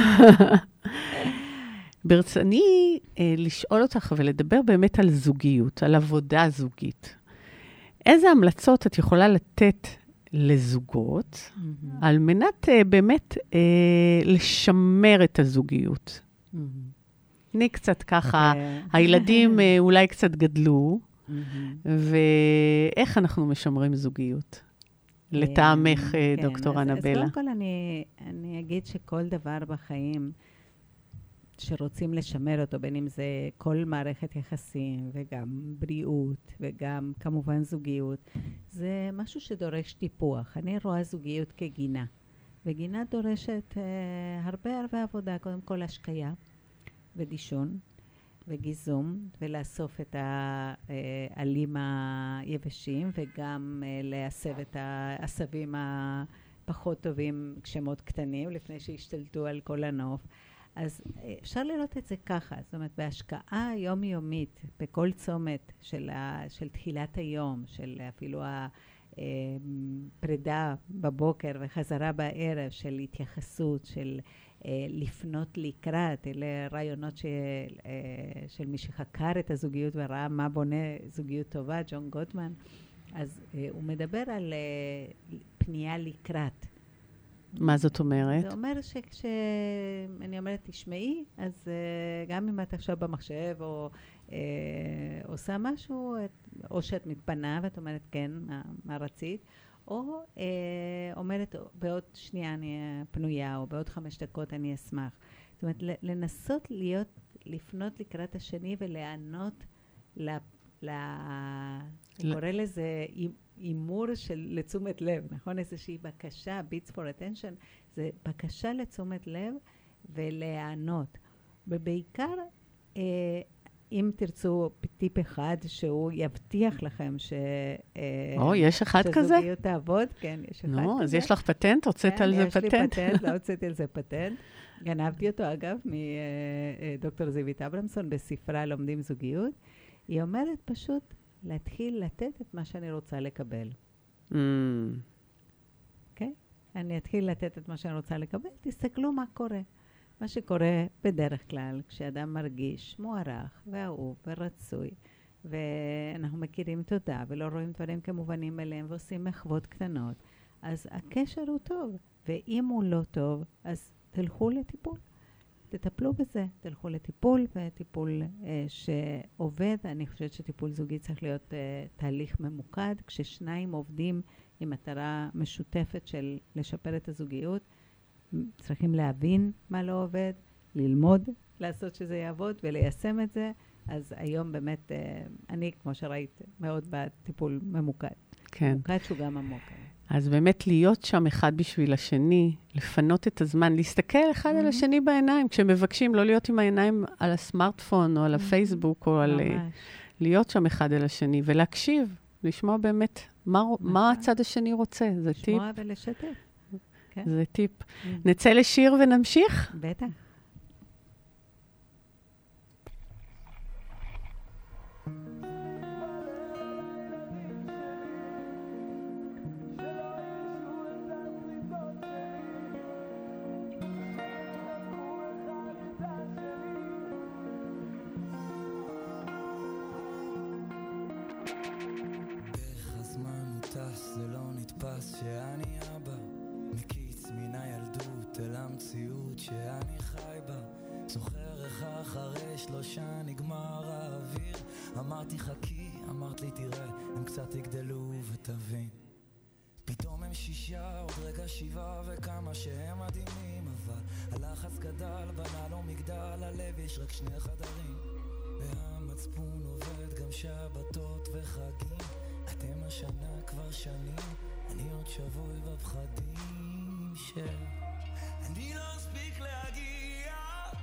ברצוני uh, לשאול אותך ולדבר באמת על זוגיות, על עבודה זוגית. איזה המלצות את יכולה לתת לזוגות, mm-hmm. על מנת uh, באמת uh, לשמר את הזוגיות? Mm-hmm. אני קצת ככה, okay. הילדים uh, אולי קצת גדלו, mm-hmm. ואיך אנחנו משמרים זוגיות? לטעמך, דוקטור אנבלה. אז קודם כל אני, אני אגיד שכל דבר בחיים שרוצים לשמר אותו, בין אם זה כל מערכת יחסים, וגם בריאות, וגם כמובן זוגיות, זה משהו שדורש טיפוח. אני רואה זוגיות כגינה, וגינה דורשת אה, הרבה הרבה עבודה, קודם כל השקיה ודישון, וגיזום, ולאסוף את העלים היבשים, וגם להסב את העשבים הפחות טובים כשהם עוד קטנים, לפני שהשתלטו על כל הנוף. אז אפשר לראות את זה ככה, זאת אומרת, בהשקעה יומיומית, בכל צומת של, ה, של תחילת היום, של אפילו הפרידה בבוקר וחזרה בערב, של התייחסות, של לפנות לקראת, אלה רעיונות של, של מי שחקר את הזוגיות וראה מה בונה זוגיות טובה, ג'ון גוטמן. אז הוא מדבר על פנייה לקראת. מה זאת אומרת? זה אומר שכשאני אומרת תשמעי, אז גם אם את עכשיו במחשב או עושה משהו, או שאת מתפנה ואת אומרת כן, מה, מה רצית, או אה, אומרת, בעוד שנייה אני פנויה, או בעוד חמש דקות אני אשמח. זאת אומרת, לנסות להיות, לפנות לקראת השני ולענות, ל, ל, אני קורא לזה אימור של לתשומת לב, נכון? איזושהי בקשה, beats for attention, זה בקשה לתשומת לב ולענות. ובעיקר, אה, אם תרצו טיפ אחד שהוא יבטיח לכם ש... או, יש אחד כזה? שזוגיות תעבוד, כן, יש אחד כזה. נו, אז יש לך פטנט? הוצאת על זה פטנט? יש לי פטנט, לא הוצאתי על זה פטנט. גנבתי אותו, אגב, מדוקטור זיווית אברמסון, בספרה לומדים זוגיות. היא אומרת פשוט להתחיל לתת את מה שאני רוצה לקבל. אוקיי? אני אתחיל לתת את מה שאני רוצה לקבל, תסתכלו מה קורה. מה שקורה בדרך כלל, כשאדם מרגיש מוערך ואהוב ורצוי, ואנחנו מכירים תודה ולא רואים דברים כמובנים אליהם ועושים מחוות קטנות, אז הקשר הוא טוב, ואם הוא לא טוב, אז תלכו לטיפול. תטפלו בזה, תלכו לטיפול, וטיפול אה, שעובד. אני חושבת שטיפול זוגי צריך להיות אה, תהליך ממוקד, כששניים עובדים עם מטרה משותפת של לשפר את הזוגיות, צריכים להבין מה לא עובד, ללמוד, לעשות שזה יעבוד וליישם את זה. אז היום באמת, אני, כמו שראית, מאוד בטיפול ממוקד. כן. ממוקד שהוא גם עמוק. אז באמת להיות שם אחד בשביל השני, לפנות את הזמן, להסתכל אחד mm-hmm. על השני בעיניים, כשמבקשים לא להיות עם העיניים על הסמארטפון או על הפייסבוק, או על... להיות שם אחד על השני, ולהקשיב, לשמוע באמת מה, מה הצד השני רוצה. זה טיפ. לשמוע ולשתף. זה טיפ. נצא לשיר ונמשיך? בטח. איך הזמן הוא טס, זה לא נתפס שאני אבא מקיץ מן הילדות אל המציאות שאני חי בה. זוכר איך אחרי שלושה נגמר האוויר, אמרתי חכי, אמרת לי תראה, הם קצת יגדלו ותבין. פתאום הם שישה, עוד רגע שבעה, וכמה שהם מדהימים, אבל הלחץ גדל, בנה לו מגדל, הלב יש רק שני חדרים, והמצפון עובד גם שבתות וחגים. אתם השנה כבר שנים, אני עוד שבוי בפחדים ש... אני לא אספיק להגיע,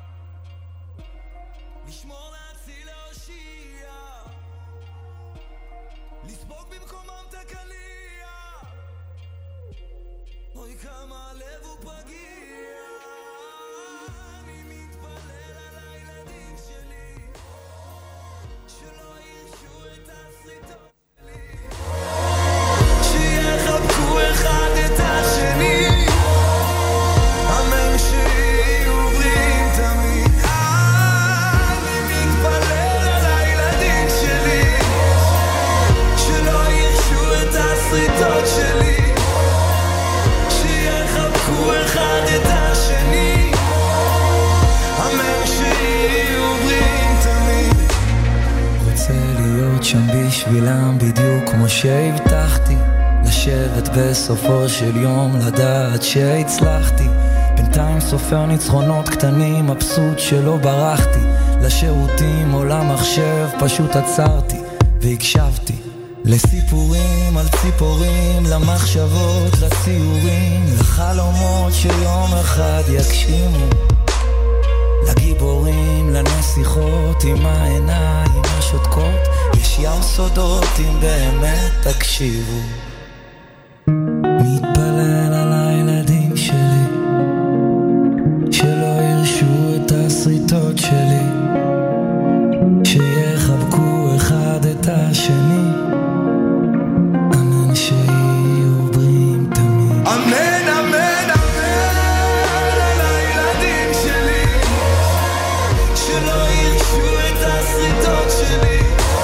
לשמור להציל להושיע, לספוג במקומם תקליע, אוי כמה הלב הוא פגיע. אני מתפלל על הילדים שלי, שלא ירשו את הסריטות שלי, שיחבקו אחד את השני, אמן שיהיו בריאים תמיד. אני מתפלל על הילדים שלי, שלא ירשו את הסריטות שלי, שיחבקו אחד את השני, אמן שיהיו בריאים תמיד. רוצה להיות שם בשבילם בדיוק כמו שהבטחתי, לשבת בסופו של יום לדעת שהצלחתי. בינתיים סופר ניצחונות קטנים, מבסוט שלא ברחתי לשירותים או למחשב, פשוט עצרתי והקשבתי לסיפורים על ציפורים, למחשבות, לציורים, לחלומות שיום אחד יגשימו, לגיבורים, לנסיכות עם העיניים השותקות, יש ים סודות אם באמת תקשיבו. מתפלל על הילדים שלי, שלא ירשו את הסריטות שלי, שיחבקו אחד את השני, אמן שיהיו בריאים תמיד. אמן אמן אמן על הילדים שלי, שלא ירשו את הסריטות שלי,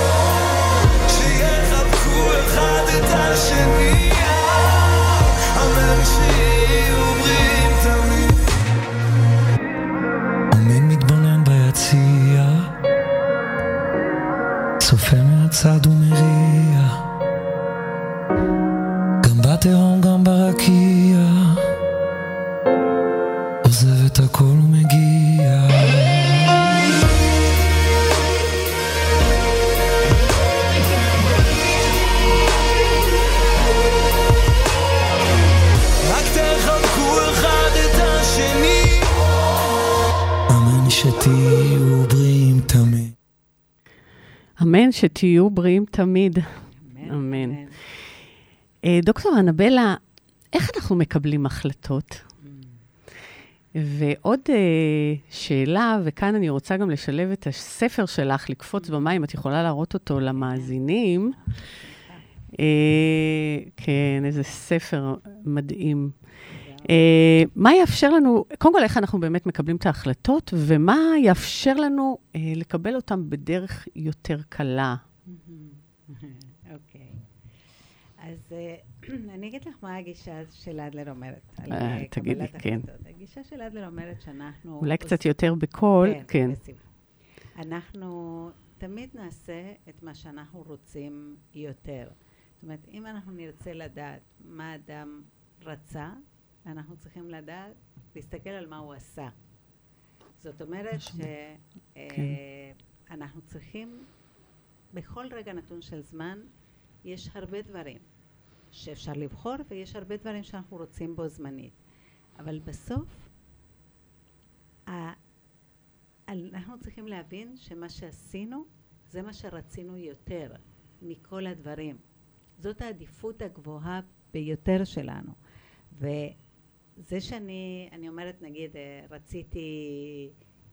שיחבקו אחד את השני, אמן שיהיו בריאים תמיד. אמן מתבונן ביציע, צופה מהצד ומריע, גם בתהום גם ברקיע, עוזב את הכל ומגיע. רק תחבקו אחד את השני, אמן שתהיו בריאים תמיד. אמן שתהיו בריאים תמיד. אמן. דוקטור אנבלה, איך אנחנו מקבלים החלטות? ועוד שאלה, וכאן אני רוצה גם לשלב את הספר שלך, לקפוץ במים, את יכולה להראות אותו למאזינים. כן, איזה ספר מדהים. מה יאפשר לנו, קודם כל איך אנחנו באמת מקבלים את ההחלטות, ומה יאפשר לנו לקבל אותם בדרך יותר קלה? אוקיי. אז אני אגיד לך מה הגישה של אדלר אומרת. תגידי, כן. הגישה של אדלר אומרת שאנחנו... אולי קצת יותר בקול, כן. אנחנו תמיד נעשה את מה שאנחנו רוצים יותר. זאת אומרת, אם אנחנו נרצה לדעת מה אדם רצה, אנחנו צריכים לדעת, להסתכל על מה הוא עשה. זאת אומרת שאנחנו צריכים, בכל רגע נתון של זמן, יש הרבה דברים שאפשר לבחור, ויש הרבה דברים שאנחנו רוצים בו זמנית. אבל בסוף, אנחנו צריכים להבין שמה שעשינו, זה מה שרצינו יותר מכל הדברים. זאת העדיפות הגבוהה ביותר שלנו. וזה שאני, אני אומרת, נגיד, רציתי,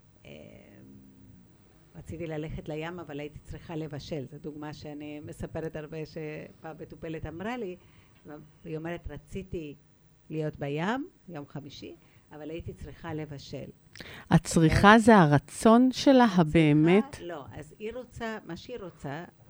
רציתי ללכת לים, אבל הייתי צריכה לבשל. זו דוגמה שאני מספרת הרבה שפעם מטופלת אמרה לי, והיא אומרת, רציתי להיות בים, יום חמישי, אבל הייתי צריכה לבשל. הצריכה זה הרצון שלה, הבאמת? לא, אז היא רוצה, מה שהיא רוצה,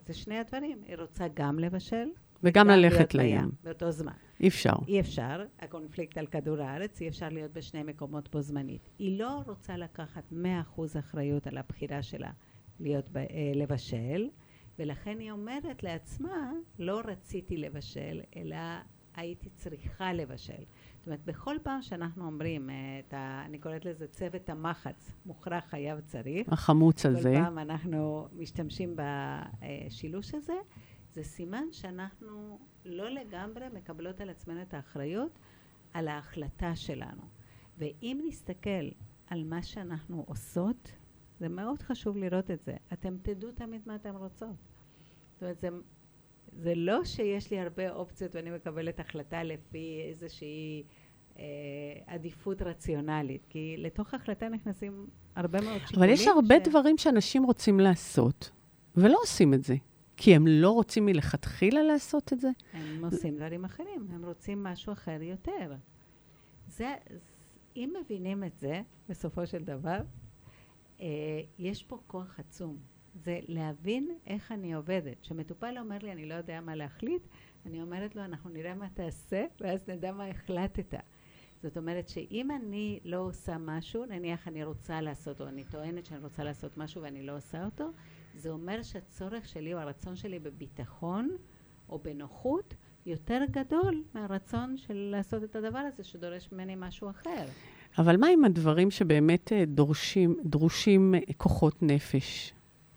זה שני הדברים. היא רוצה גם לבשל, וגם ללכת לים. באותו זמן. אי אפשר. אי אפשר, הקונפליקט על כדור הארץ, אי אפשר להיות בשני מקומות בו זמנית. היא לא רוצה לקחת מאה אחוז אחריות על הבחירה שלה להיות ב, אה, לבשל, ולכן היא אומרת לעצמה, לא רציתי לבשל, אלא הייתי צריכה לבשל. זאת אומרת, בכל פעם שאנחנו אומרים, את ה, אני קוראת לזה צוות המחץ, מוכרח חייב צריך. החמוץ הזה. כל פעם אנחנו משתמשים בשילוש הזה, זה סימן שאנחנו לא לגמרי מקבלות על עצמנו את האחריות על ההחלטה שלנו. ואם נסתכל על מה שאנחנו עושות, זה מאוד חשוב לראות את זה. אתם תדעו תמיד מה אתם רוצות. זאת אומרת, זה, זה לא שיש לי הרבה אופציות ואני מקבלת החלטה לפי איזושהי אה, עדיפות רציונלית. כי לתוך החלטה נכנסים הרבה מאוד שיקולים. אבל יש הרבה ש... דברים שאנשים רוצים לעשות, ולא עושים את זה. כי הם לא רוצים מלכתחילה לעשות את זה? הם עושים דברים אחרים, הם רוצים משהו אחר יותר. זה, אם מבינים את זה, בסופו של דבר, אה, יש פה כוח עצום. זה להבין איך אני עובדת. כשמטופל אומר לי, אני לא יודע מה להחליט, אני אומרת לו, אנחנו נראה מה תעשה, ואז נדע מה החלטת. זאת אומרת שאם אני לא עושה משהו, נניח אני רוצה לעשות, או אני טוענת שאני רוצה לעשות משהו ואני לא עושה אותו, זה אומר שהצורך שלי או הרצון שלי בביטחון או בנוחות יותר גדול מהרצון של לעשות את הדבר הזה שדורש ממני משהו אחר. אבל מה עם הדברים שבאמת דורשים, דרושים כוחות נפש?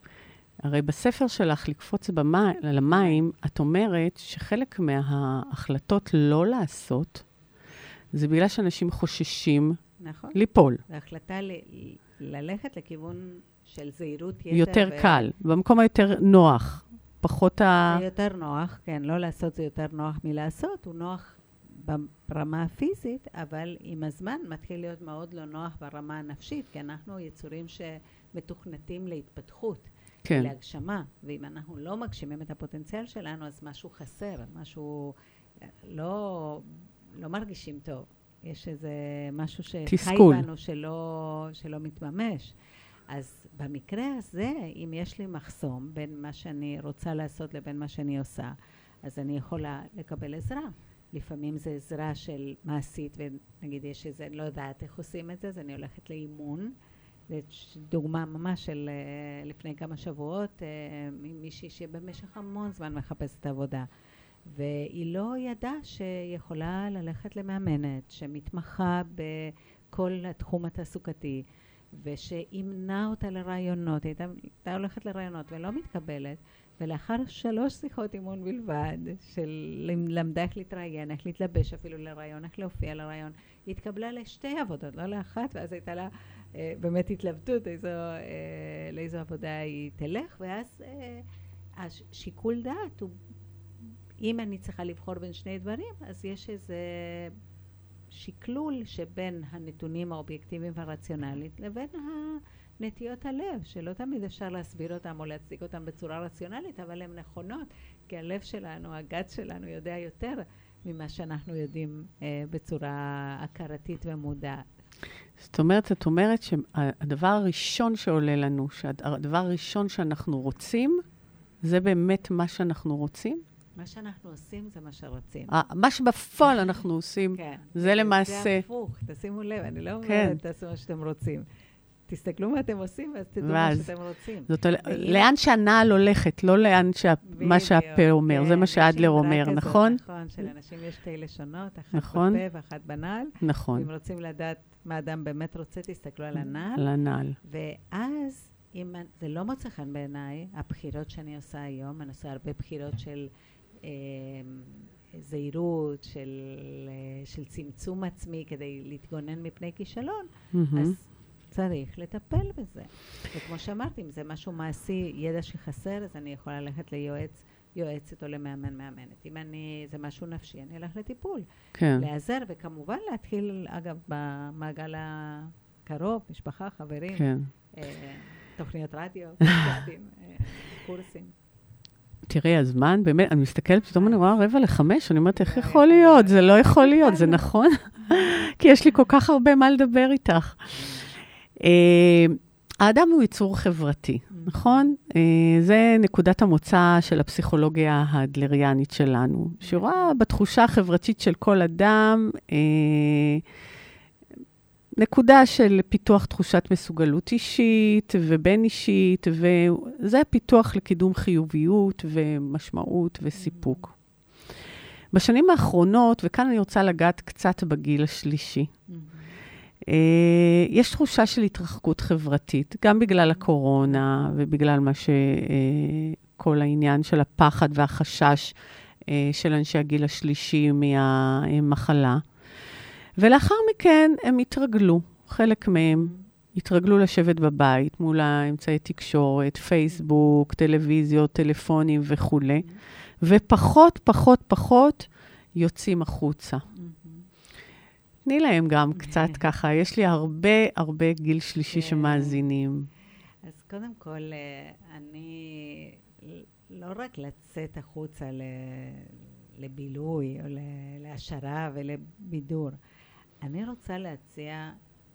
הרי בספר שלך לקפוץ במים, למים, את אומרת שחלק מההחלטות לא לעשות, זה בגלל שאנשים חוששים נכון. ליפול. וההחלטה ל- ללכת לכיוון של זהירות יתר. יותר ו... קל, במקום היותר נוח, פחות ה... זה יותר נוח, כן, לא לעשות זה יותר נוח מלעשות, הוא נוח ברמה הפיזית, אבל עם הזמן מתחיל להיות מאוד לא נוח ברמה הנפשית, כי אנחנו יצורים שמתוכנתים להתפתחות, כן. להגשמה, ואם אנחנו לא מגשימים את הפוטנציאל שלנו, אז משהו חסר, משהו לא, לא מרגישים טוב. יש איזה משהו שחי בנו שלא, שלא מתממש. אז במקרה הזה, אם יש לי מחסום בין מה שאני רוצה לעשות לבין מה שאני עושה, אז אני יכולה לקבל עזרה. לפעמים זה עזרה של מעשית, ונגיד יש איזה, אני לא יודעת איך עושים את זה, אז אני הולכת לאימון. זו דוגמה ממש של לפני כמה שבועות, מישהי שבמשך המון זמן מחפשת עבודה. והיא לא ידעה שיכולה ללכת למאמנת, שמתמחה בכל התחום התעסוקתי, ושימנע אותה לרעיונות. היא הייתה הולכת לרעיונות ולא מתקבלת, ולאחר שלוש שיחות אימון בלבד, של למדה איך להתראיין, איך להתלבש אפילו לרעיון, איך להופיע לרעיון, היא התקבלה לשתי עבודות, לא לאחת, ואז הייתה לה אה, באמת התלבטות איזו, אה, לאיזו עבודה היא תלך, ואז אה, השיקול דעת הוא, אם אני צריכה לבחור בין שני דברים, אז יש איזה שקלול שבין הנתונים האובייקטיביים והרציונלית לבין נטיות הלב, שלא תמיד אפשר להסביר אותם או להצדיק אותם בצורה רציונלית, אבל הן נכונות, כי הלב שלנו, הגת שלנו יודע יותר ממה שאנחנו יודעים אה, בצורה הכרתית ומודעת. זאת אומרת, את אומרת שהדבר הראשון שעולה לנו, שהדבר הראשון שאנחנו רוצים, זה באמת מה שאנחנו רוצים? מה שאנחנו עושים זה מה שרוצים. 아, מה שבפועל אנחנו עושים, כן. זה למעשה... זה הפוך, תשימו לב, אני לא אומרת, כן. תעשו מה שאתם רוצים. תסתכלו מה אתם עושים, ואז תדעו ואז, מה שאתם רוצים. זאת אומרת, לאן שהנעל הולכת, לא לאן שה... מה שהפה אומר, כן, זה מה שאדלר אומר, נכון? נכון, שלאנשים יש שתי לשונות, אחת נכון? בפה ואחת בנעל. נכון. אם רוצים לדעת מה אדם באמת רוצה, תסתכלו על הנעל. על הנעל. ואז, אם זה לא מוצא חן בעיניי, הבחירות שאני עושה היום, אני עושה הרבה בחירות של... אה, זהירות, של, של צמצום עצמי כדי להתגונן מפני כישלון, mm-hmm. אז צריך לטפל בזה. וכמו שאמרתי, אם זה משהו מעשי, ידע שחסר, אז אני יכולה ללכת ליועץ, יועצת או למאמן מאמנת. אם אני, זה משהו נפשי, אני אלך לטיפול. כן. להיעזר, וכמובן להתחיל, אגב, במעגל הקרוב, משפחה, חברים, כן. אה, תוכניות רדיו, קורסים, אה, קורסים. תראי, הזמן, באמת, אני מסתכלת, פתאום אני רואה רבע לחמש, אני אומרת, איך יכול להיות? זה לא יכול להיות, זה נכון? כי יש לי כל כך הרבה מה לדבר איתך. האדם הוא יצור חברתי, נכון? זה נקודת המוצא של הפסיכולוגיה האדלריאנית שלנו, שרואה בתחושה החברתית של כל אדם, נקודה של פיתוח תחושת מסוגלות אישית ובין אישית, וזה פיתוח לקידום חיוביות ומשמעות וסיפוק. בשנים האחרונות, וכאן אני רוצה לגעת קצת בגיל השלישי, יש תחושה של התרחקות חברתית, גם בגלל הקורונה ובגלל מה שכל העניין של הפחד והחשש של אנשי הגיל השלישי מהמחלה. ולאחר מכן הם התרגלו, חלק מהם התרגלו לשבת בבית מול האמצעי תקשורת, פייסבוק, טלוויזיות, טלפונים וכו'. ופחות, פחות, פחות יוצאים החוצה. תני להם גם קצת ככה, יש לי הרבה, הרבה גיל שלישי שמאזינים. אז קודם כל, אני לא רק לצאת החוצה לבילוי, או להשערה ולבידור, אני רוצה להציע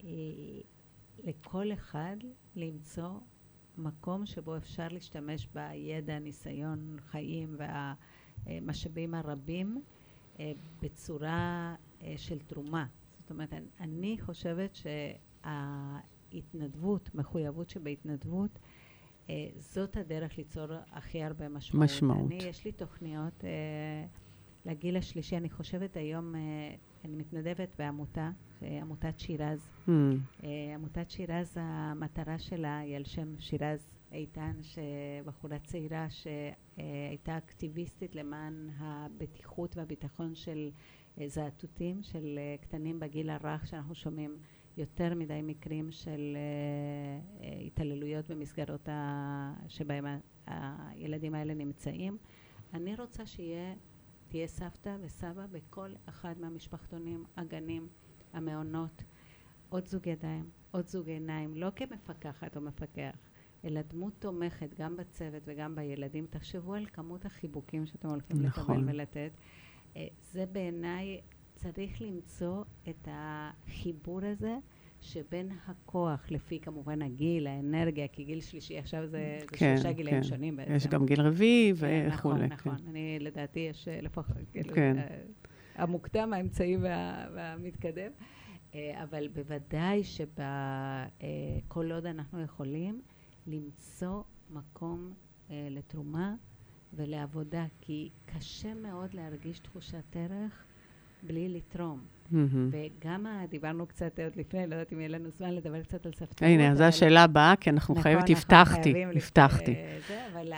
לכל אחד למצוא מקום שבו אפשר להשתמש בידע, ניסיון, חיים והמשאבים הרבים בצורה של תרומה. זאת אומרת, אני חושבת שההתנדבות, מחויבות שבהתנדבות, זאת הדרך ליצור הכי הרבה משמעות. משמעות. אני, יש לי תוכניות לגיל השלישי. אני חושבת היום, אני מתנדבת בעמותה, עמותת שירז. Mm. עמותת שירז, המטרה שלה היא על שם שירז איתן, שבחורה צעירה שהייתה אקטיביסטית למען הבטיחות והביטחון של זעתותים, של קטנים בגיל הרך, שאנחנו שומעים יותר מדי מקרים של התעללויות במסגרות שבהם הילדים האלה נמצאים. אני רוצה שיהיה, תהיה סבתא וסבא בכל אחד מהמשפחתונים, הגנים, המעונות, עוד זוג ידיים, עוד זוג עיניים, לא כמפקחת או מפקח, אלא דמות תומכת גם בצוות וגם בילדים. תחשבו על כמות החיבוקים שאתם הולכים נכון. לקבל ולתת. זה בעיניי צריך למצוא את החיבור הזה שבין הכוח, לפי כמובן הגיל, האנרגיה, כי גיל שלישי עכשיו זה, כן, זה שלושה גילאים כן. שונים בעצם. יש גם גיל רביעי וכו'. נכון, כן. נכון. אני לדעתי יש לפחות, כן. המוקדם, האמצעי וה, והמתקדם. אבל בוודאי שבכל עוד אנחנו יכולים למצוא מקום לתרומה ולעבודה, כי קשה מאוד להרגיש תחושת ערך בלי לתרום. Mm-hmm. וגם דיברנו קצת עוד לפני, לא יודעת אם יהיה לנו זמן לדבר קצת על סבתאות. הנה, אז זו השאלה הבאה, כי אנחנו נכון, חייבת, אנחנו הבטחתי, חייבים הבטחתי. לפ... זה, אבל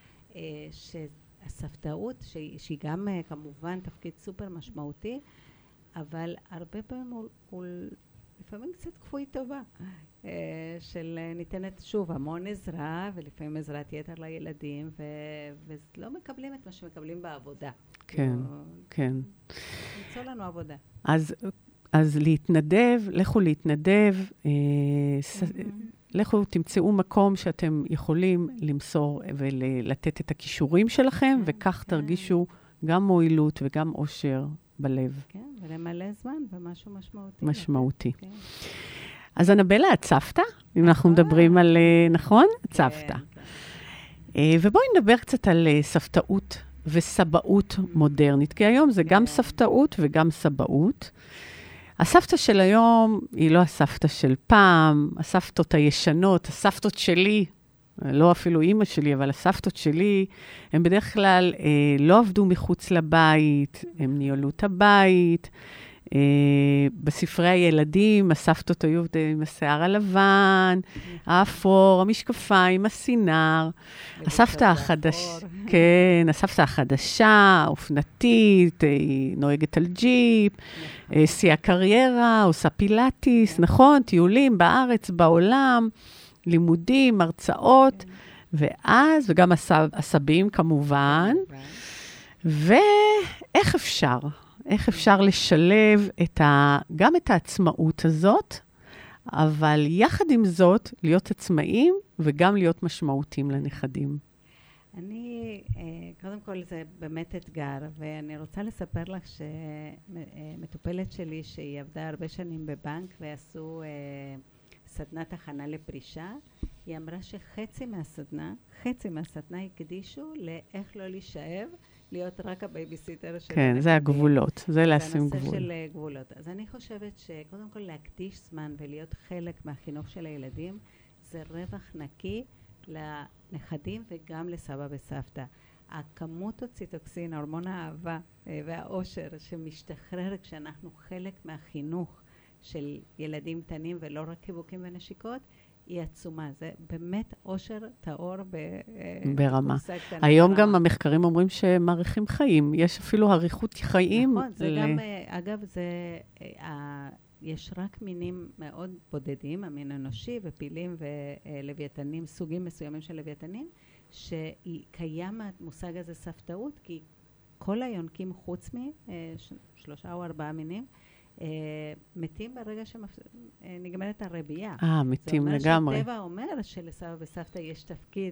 שהסבתאות, שהיא, שהיא גם כמובן תפקיד סופר משמעותי, אבל הרבה פעמים הוא, הוא לפעמים קצת כפוי טובה, של ניתנת שוב המון עזרה, ולפעמים עזרת יתר לילדים, ו... ולא מקבלים את מה שמקבלים בעבודה. כן, או... כן. למצוא לנו עבודה. אז, אז להתנדב, לכו להתנדב, אה, ס... לכו תמצאו מקום שאתם יכולים למסור ולתת את הכישורים שלכם, וכך תרגישו גם מועילות וגם אושר בלב. כן, ולמלא זמן במשהו משמעותי. משמעותי. כן. אז אנבלה, את סבתא? אם אנחנו מדברים על, נכון? סבתא. ובואי נדבר קצת על סבתאות וסבאות מודרנית, כי היום זה גם סבתאות וגם סבאות. הסבתא של היום היא לא הסבתא של פעם, הסבתות הישנות, הסבתות שלי, לא אפילו אימא שלי, אבל הסבתות שלי, הן בדרך כלל אה, לא עבדו מחוץ לבית, הן ניהלו את הבית. אה, בספרי הילדים, הסבתות היו עם השיער הלבן, האפור, המשקפיים, הסינר. הסבתא החדשה, כן, הסבתא החדשה, אופנתית, היא נוהגת על ג'יפ, שיאה קריירה, עושה פילאטיס, נכון, טיולים בארץ, בעולם. לימודים, הרצאות, ואז, וגם הסב, הסבים כמובן, ואיך אפשר, איך אפשר לשלב את ה, גם את העצמאות הזאת, אבל יחד עם זאת, להיות עצמאים וגם להיות משמעותיים לנכדים. אני, קודם כל זה באמת אתגר, ואני רוצה לספר לך שמטופלת שלי, שהיא עבדה הרבה שנים בבנק, ועשו סדנת הכנה לפרישה, היא אמרה שחצי מהסדנה, חצי מהסדנה הקדישו לאיך לא להישאב, להיות רק הבייביסיטר של... כן, זה הגבולות, זה לשים גבול. זה הנושא של גבולות. אז אני חושבת שקודם כל להקדיש זמן ולהיות חלק מהחינוך של הילדים, זה רווח נקי לנכדים וגם לסבא וסבתא. הכמות אוציטוקסין, הורמון האהבה והאושר שמשתחרר כשאנחנו חלק מהחינוך של ילדים קטנים ולא רק חיבוקים ונשיקות, היא עצומה. זה באמת אושר טהור ברמה. היום גם המחקרים אומרים שמעריכים חיים. יש אפילו אריכות חיים. נכון, זה גם, אגב, זה, יש רק מינים מאוד בודדים, המין אנושי ופילים ולוויתנים, סוגים מסוימים של לוויתנים, שקיים המושג הזה סבתאות, כי כל היונקים חוץ משלושה או ארבעה מינים, מתים ברגע שנגמרת הרבייה. אה, מתים לגמרי. זה אומר שהטבע אומר שלסבא וסבתא יש תפקיד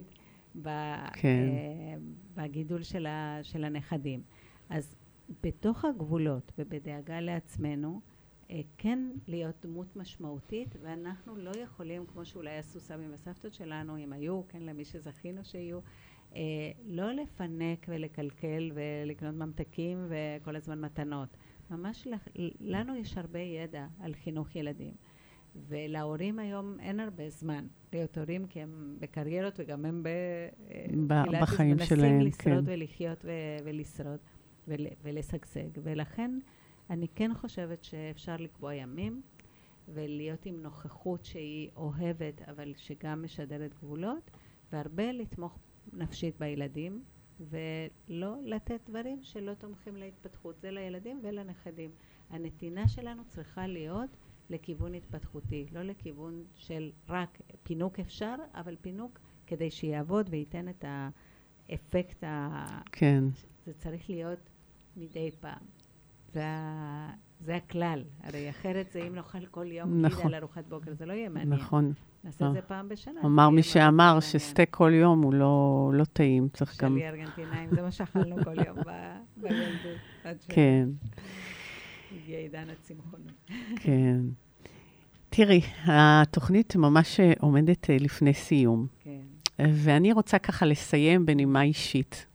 בגידול של הנכדים. אז בתוך הגבולות ובדאגה לעצמנו, כן להיות דמות משמעותית, ואנחנו לא יכולים, כמו שאולי עשו סבים וסבתות שלנו, אם היו, כן, למי שזכינו שיהיו, לא לפנק ולקלקל ולקנות ממתקים וכל הזמן מתנות. ממש לנו יש הרבה ידע על חינוך ילדים, ולהורים היום אין הרבה זמן להיות הורים, כי הם בקריירות וגם הם בחיים שלהם, מנסים לשרוד ולחיות ולשרוד ולשגשג. ולכן אני כן חושבת שאפשר לקבוע ימים ולהיות עם נוכחות שהיא אוהבת, אבל שגם משדרת גבולות, והרבה לתמוך נפשית בילדים, ולא לתת דברים שלא תומכים להתפתחות. זה לילדים ולנכדים. הנתינה שלנו צריכה להיות לכיוון התפתחותי, לא לכיוון של רק פינוק אפשר, אבל פינוק כדי שיעבוד וייתן את האפקט ה... כן. זה צריך להיות מדי פעם. וה... זה הכלל. הרי אחרת זה אם נאכל כל יום נכון. גידה על ארוחת בוקר, זה לא יהיה מעניין. נכון. נעשה את זה פעם בשנה. אמר מי שאמר שסטייק כל יום הוא לא, לא טעים. צריך גם... שלי ארגנטינאים, זה מה שאכלנו כל יום בילדות. כן. הגיע עידן הצמחונות. כן. תראי, התוכנית ממש עומדת לפני סיום. כן. ואני רוצה ככה לסיים בנימה אישית.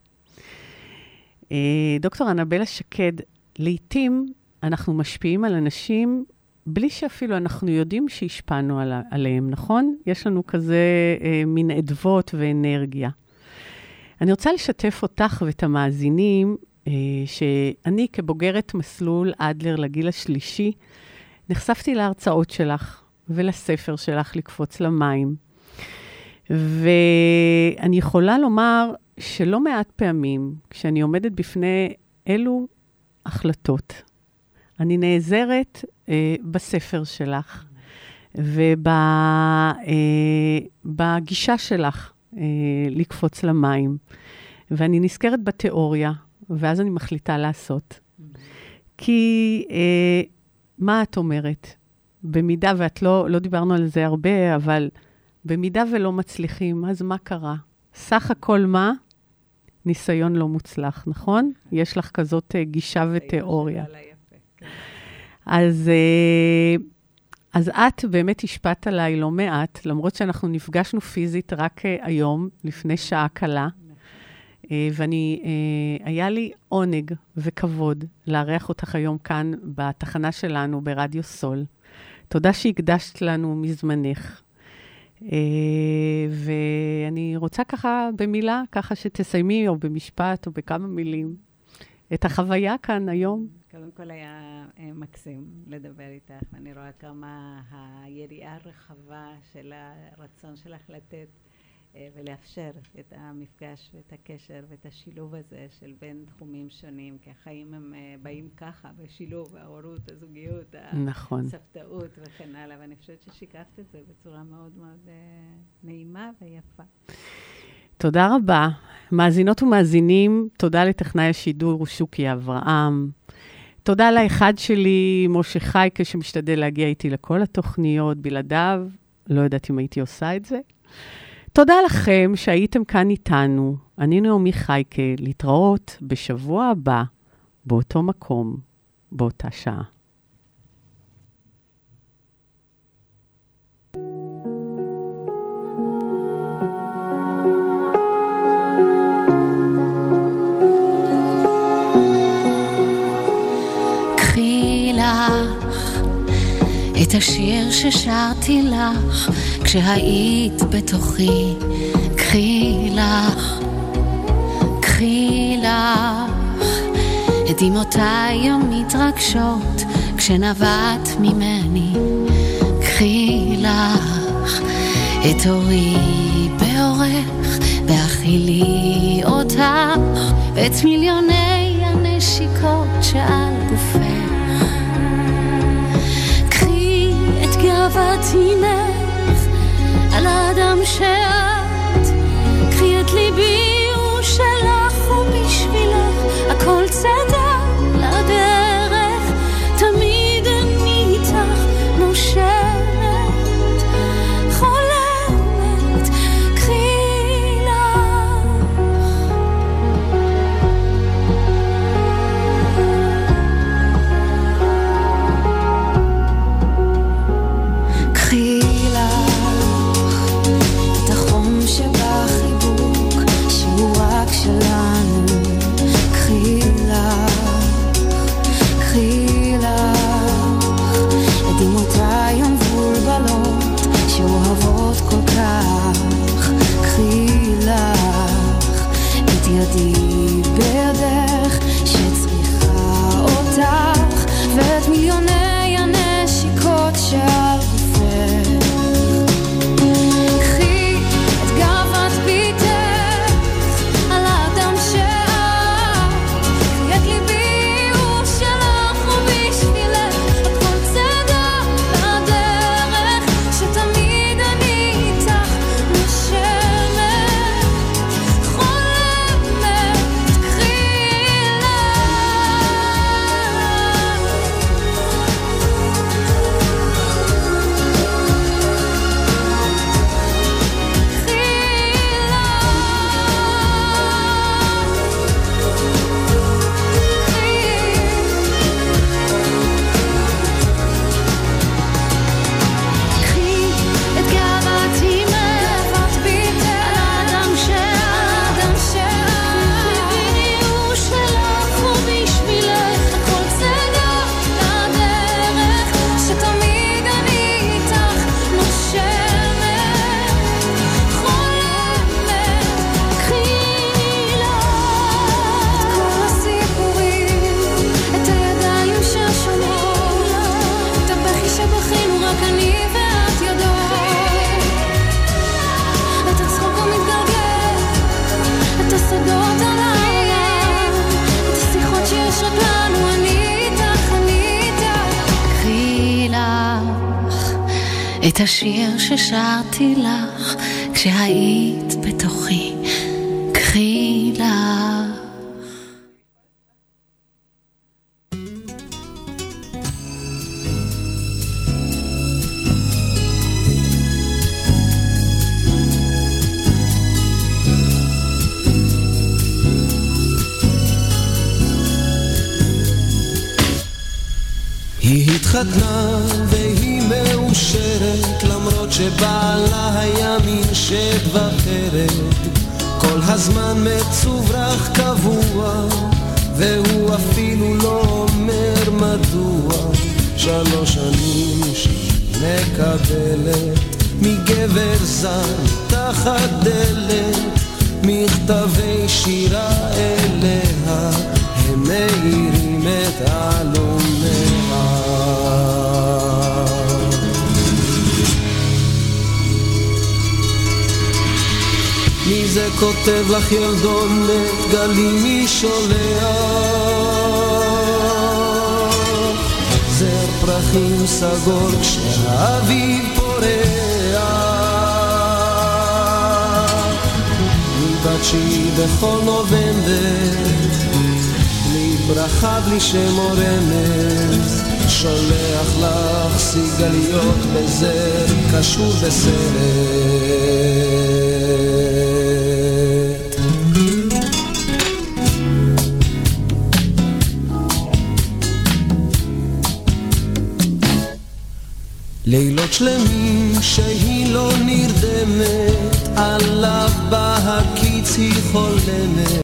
דוקטור אנבלה שקד, לעתים אנחנו משפיעים על אנשים בלי שאפילו אנחנו יודעים שהשפענו על, עליהם, נכון? יש לנו כזה אה, מין עדבות ואנרגיה. אני רוצה לשתף אותך ואת המאזינים, אה, שאני כבוגרת מסלול אדלר לגיל השלישי, נחשפתי להרצאות שלך ולספר שלך לקפוץ למים. ואני יכולה לומר שלא מעט פעמים, כשאני עומדת בפני אלו החלטות, אני נעזרת אה, בספר שלך, ובגישה אה, שלך אה, לקפוץ למים. ואני נזכרת בתיאוריה, ואז אני מחליטה לעשות. כי אה, מה את אומרת? במידה, ואת לא, לא דיברנו על זה הרבה, אבל במידה ולא מצליחים, אז מה קרה? סך הכל מה? ניסיון לא מוצלח, נכון? יש לך כזאת אה, גישה ותיאוריה. אז, אז את באמת השפעת עליי לא מעט, למרות שאנחנו נפגשנו פיזית רק היום, לפני שעה קלה, ואני, היה לי עונג וכבוד לארח אותך היום כאן בתחנה שלנו ברדיו סול. תודה שהקדשת לנו מזמנך. ואני רוצה ככה במילה, ככה שתסיימי או במשפט או בכמה מילים, את החוויה כאן היום. קודם כל היה מקסים לדבר איתך, ואני רואה כמה היריעה הרחבה של הרצון שלך לתת ולאפשר את המפגש ואת הקשר ואת השילוב הזה של בין תחומים שונים, כי החיים הם באים ככה, בשילוב, ההורות, הזוגיות, נכון. הסבתאות וכן הלאה, ואני חושבת ששיקפת את זה בצורה מאוד מאוד נעימה ויפה. תודה רבה. מאזינות ומאזינים, תודה לטכנאי השידור שוקי אברהם. תודה לאחד שלי, משה חייקה, שמשתדל להגיע איתי לכל התוכניות, בלעדיו, לא יודעת אם הייתי עושה את זה. תודה לכם שהייתם כאן איתנו. אני נעמי חייקה, להתראות בשבוע הבא, באותו מקום, באותה שעה. את השיר ששרתי לך כשהיית בתוכי. קחי לך, קחי לך את דמעותיי המתרגשות כשנבעת ממני. קחי לך את אורי באורך והכילי אותך ואת מיליוני הנשיקות שעל גופך. קחי את גאוות עינך על האדם שאת, קחי את ליבי הוא שלך ובשבילך הכל צדק לדרך, תמיד אני איתך נושמת חולמת. קחי לך, קחי לך את החום שבחיבוק שהוא רק שלנו. קחי לך, קחי לך את דמעותיי המבולבלות שאוהבות כל כך. קחי לך את ידי בידך שצריכה אותך ואת מיליוני הנשיקות שעל גופך. קחי את גאוות ביתך על האדם שאת, קחי את ליבי הוא שלך ובשבילך הכל צדק לדרך, שתמיד אני איתך נושמת חולמת. קחי את השיר ששרתי לך כשהיית בתוכי. קחי לך. היא התחתנה והיא מאושרת למרות שבעלה היה מין שד וחרד, כל הזמן מצוברח קבוע והוא אפילו לא אומר מדוע. שלוש שנים שהיא מקבלת מגבר זר תחת דלת מכתבי שירה אליה, הם מאירים את אלוניה. מי זה כותב לך ילדונת, גלים מי שולח, זר פרחים סגור כשהאביב פורח, מבטשי בכל נובמבר, בלי ברכה בלי שם או רמז, שולח לך סיגליות בזר קשור בסרט. לילות שלמים שהיא לא נרדמת, עליו בהקיץ היא חולמת.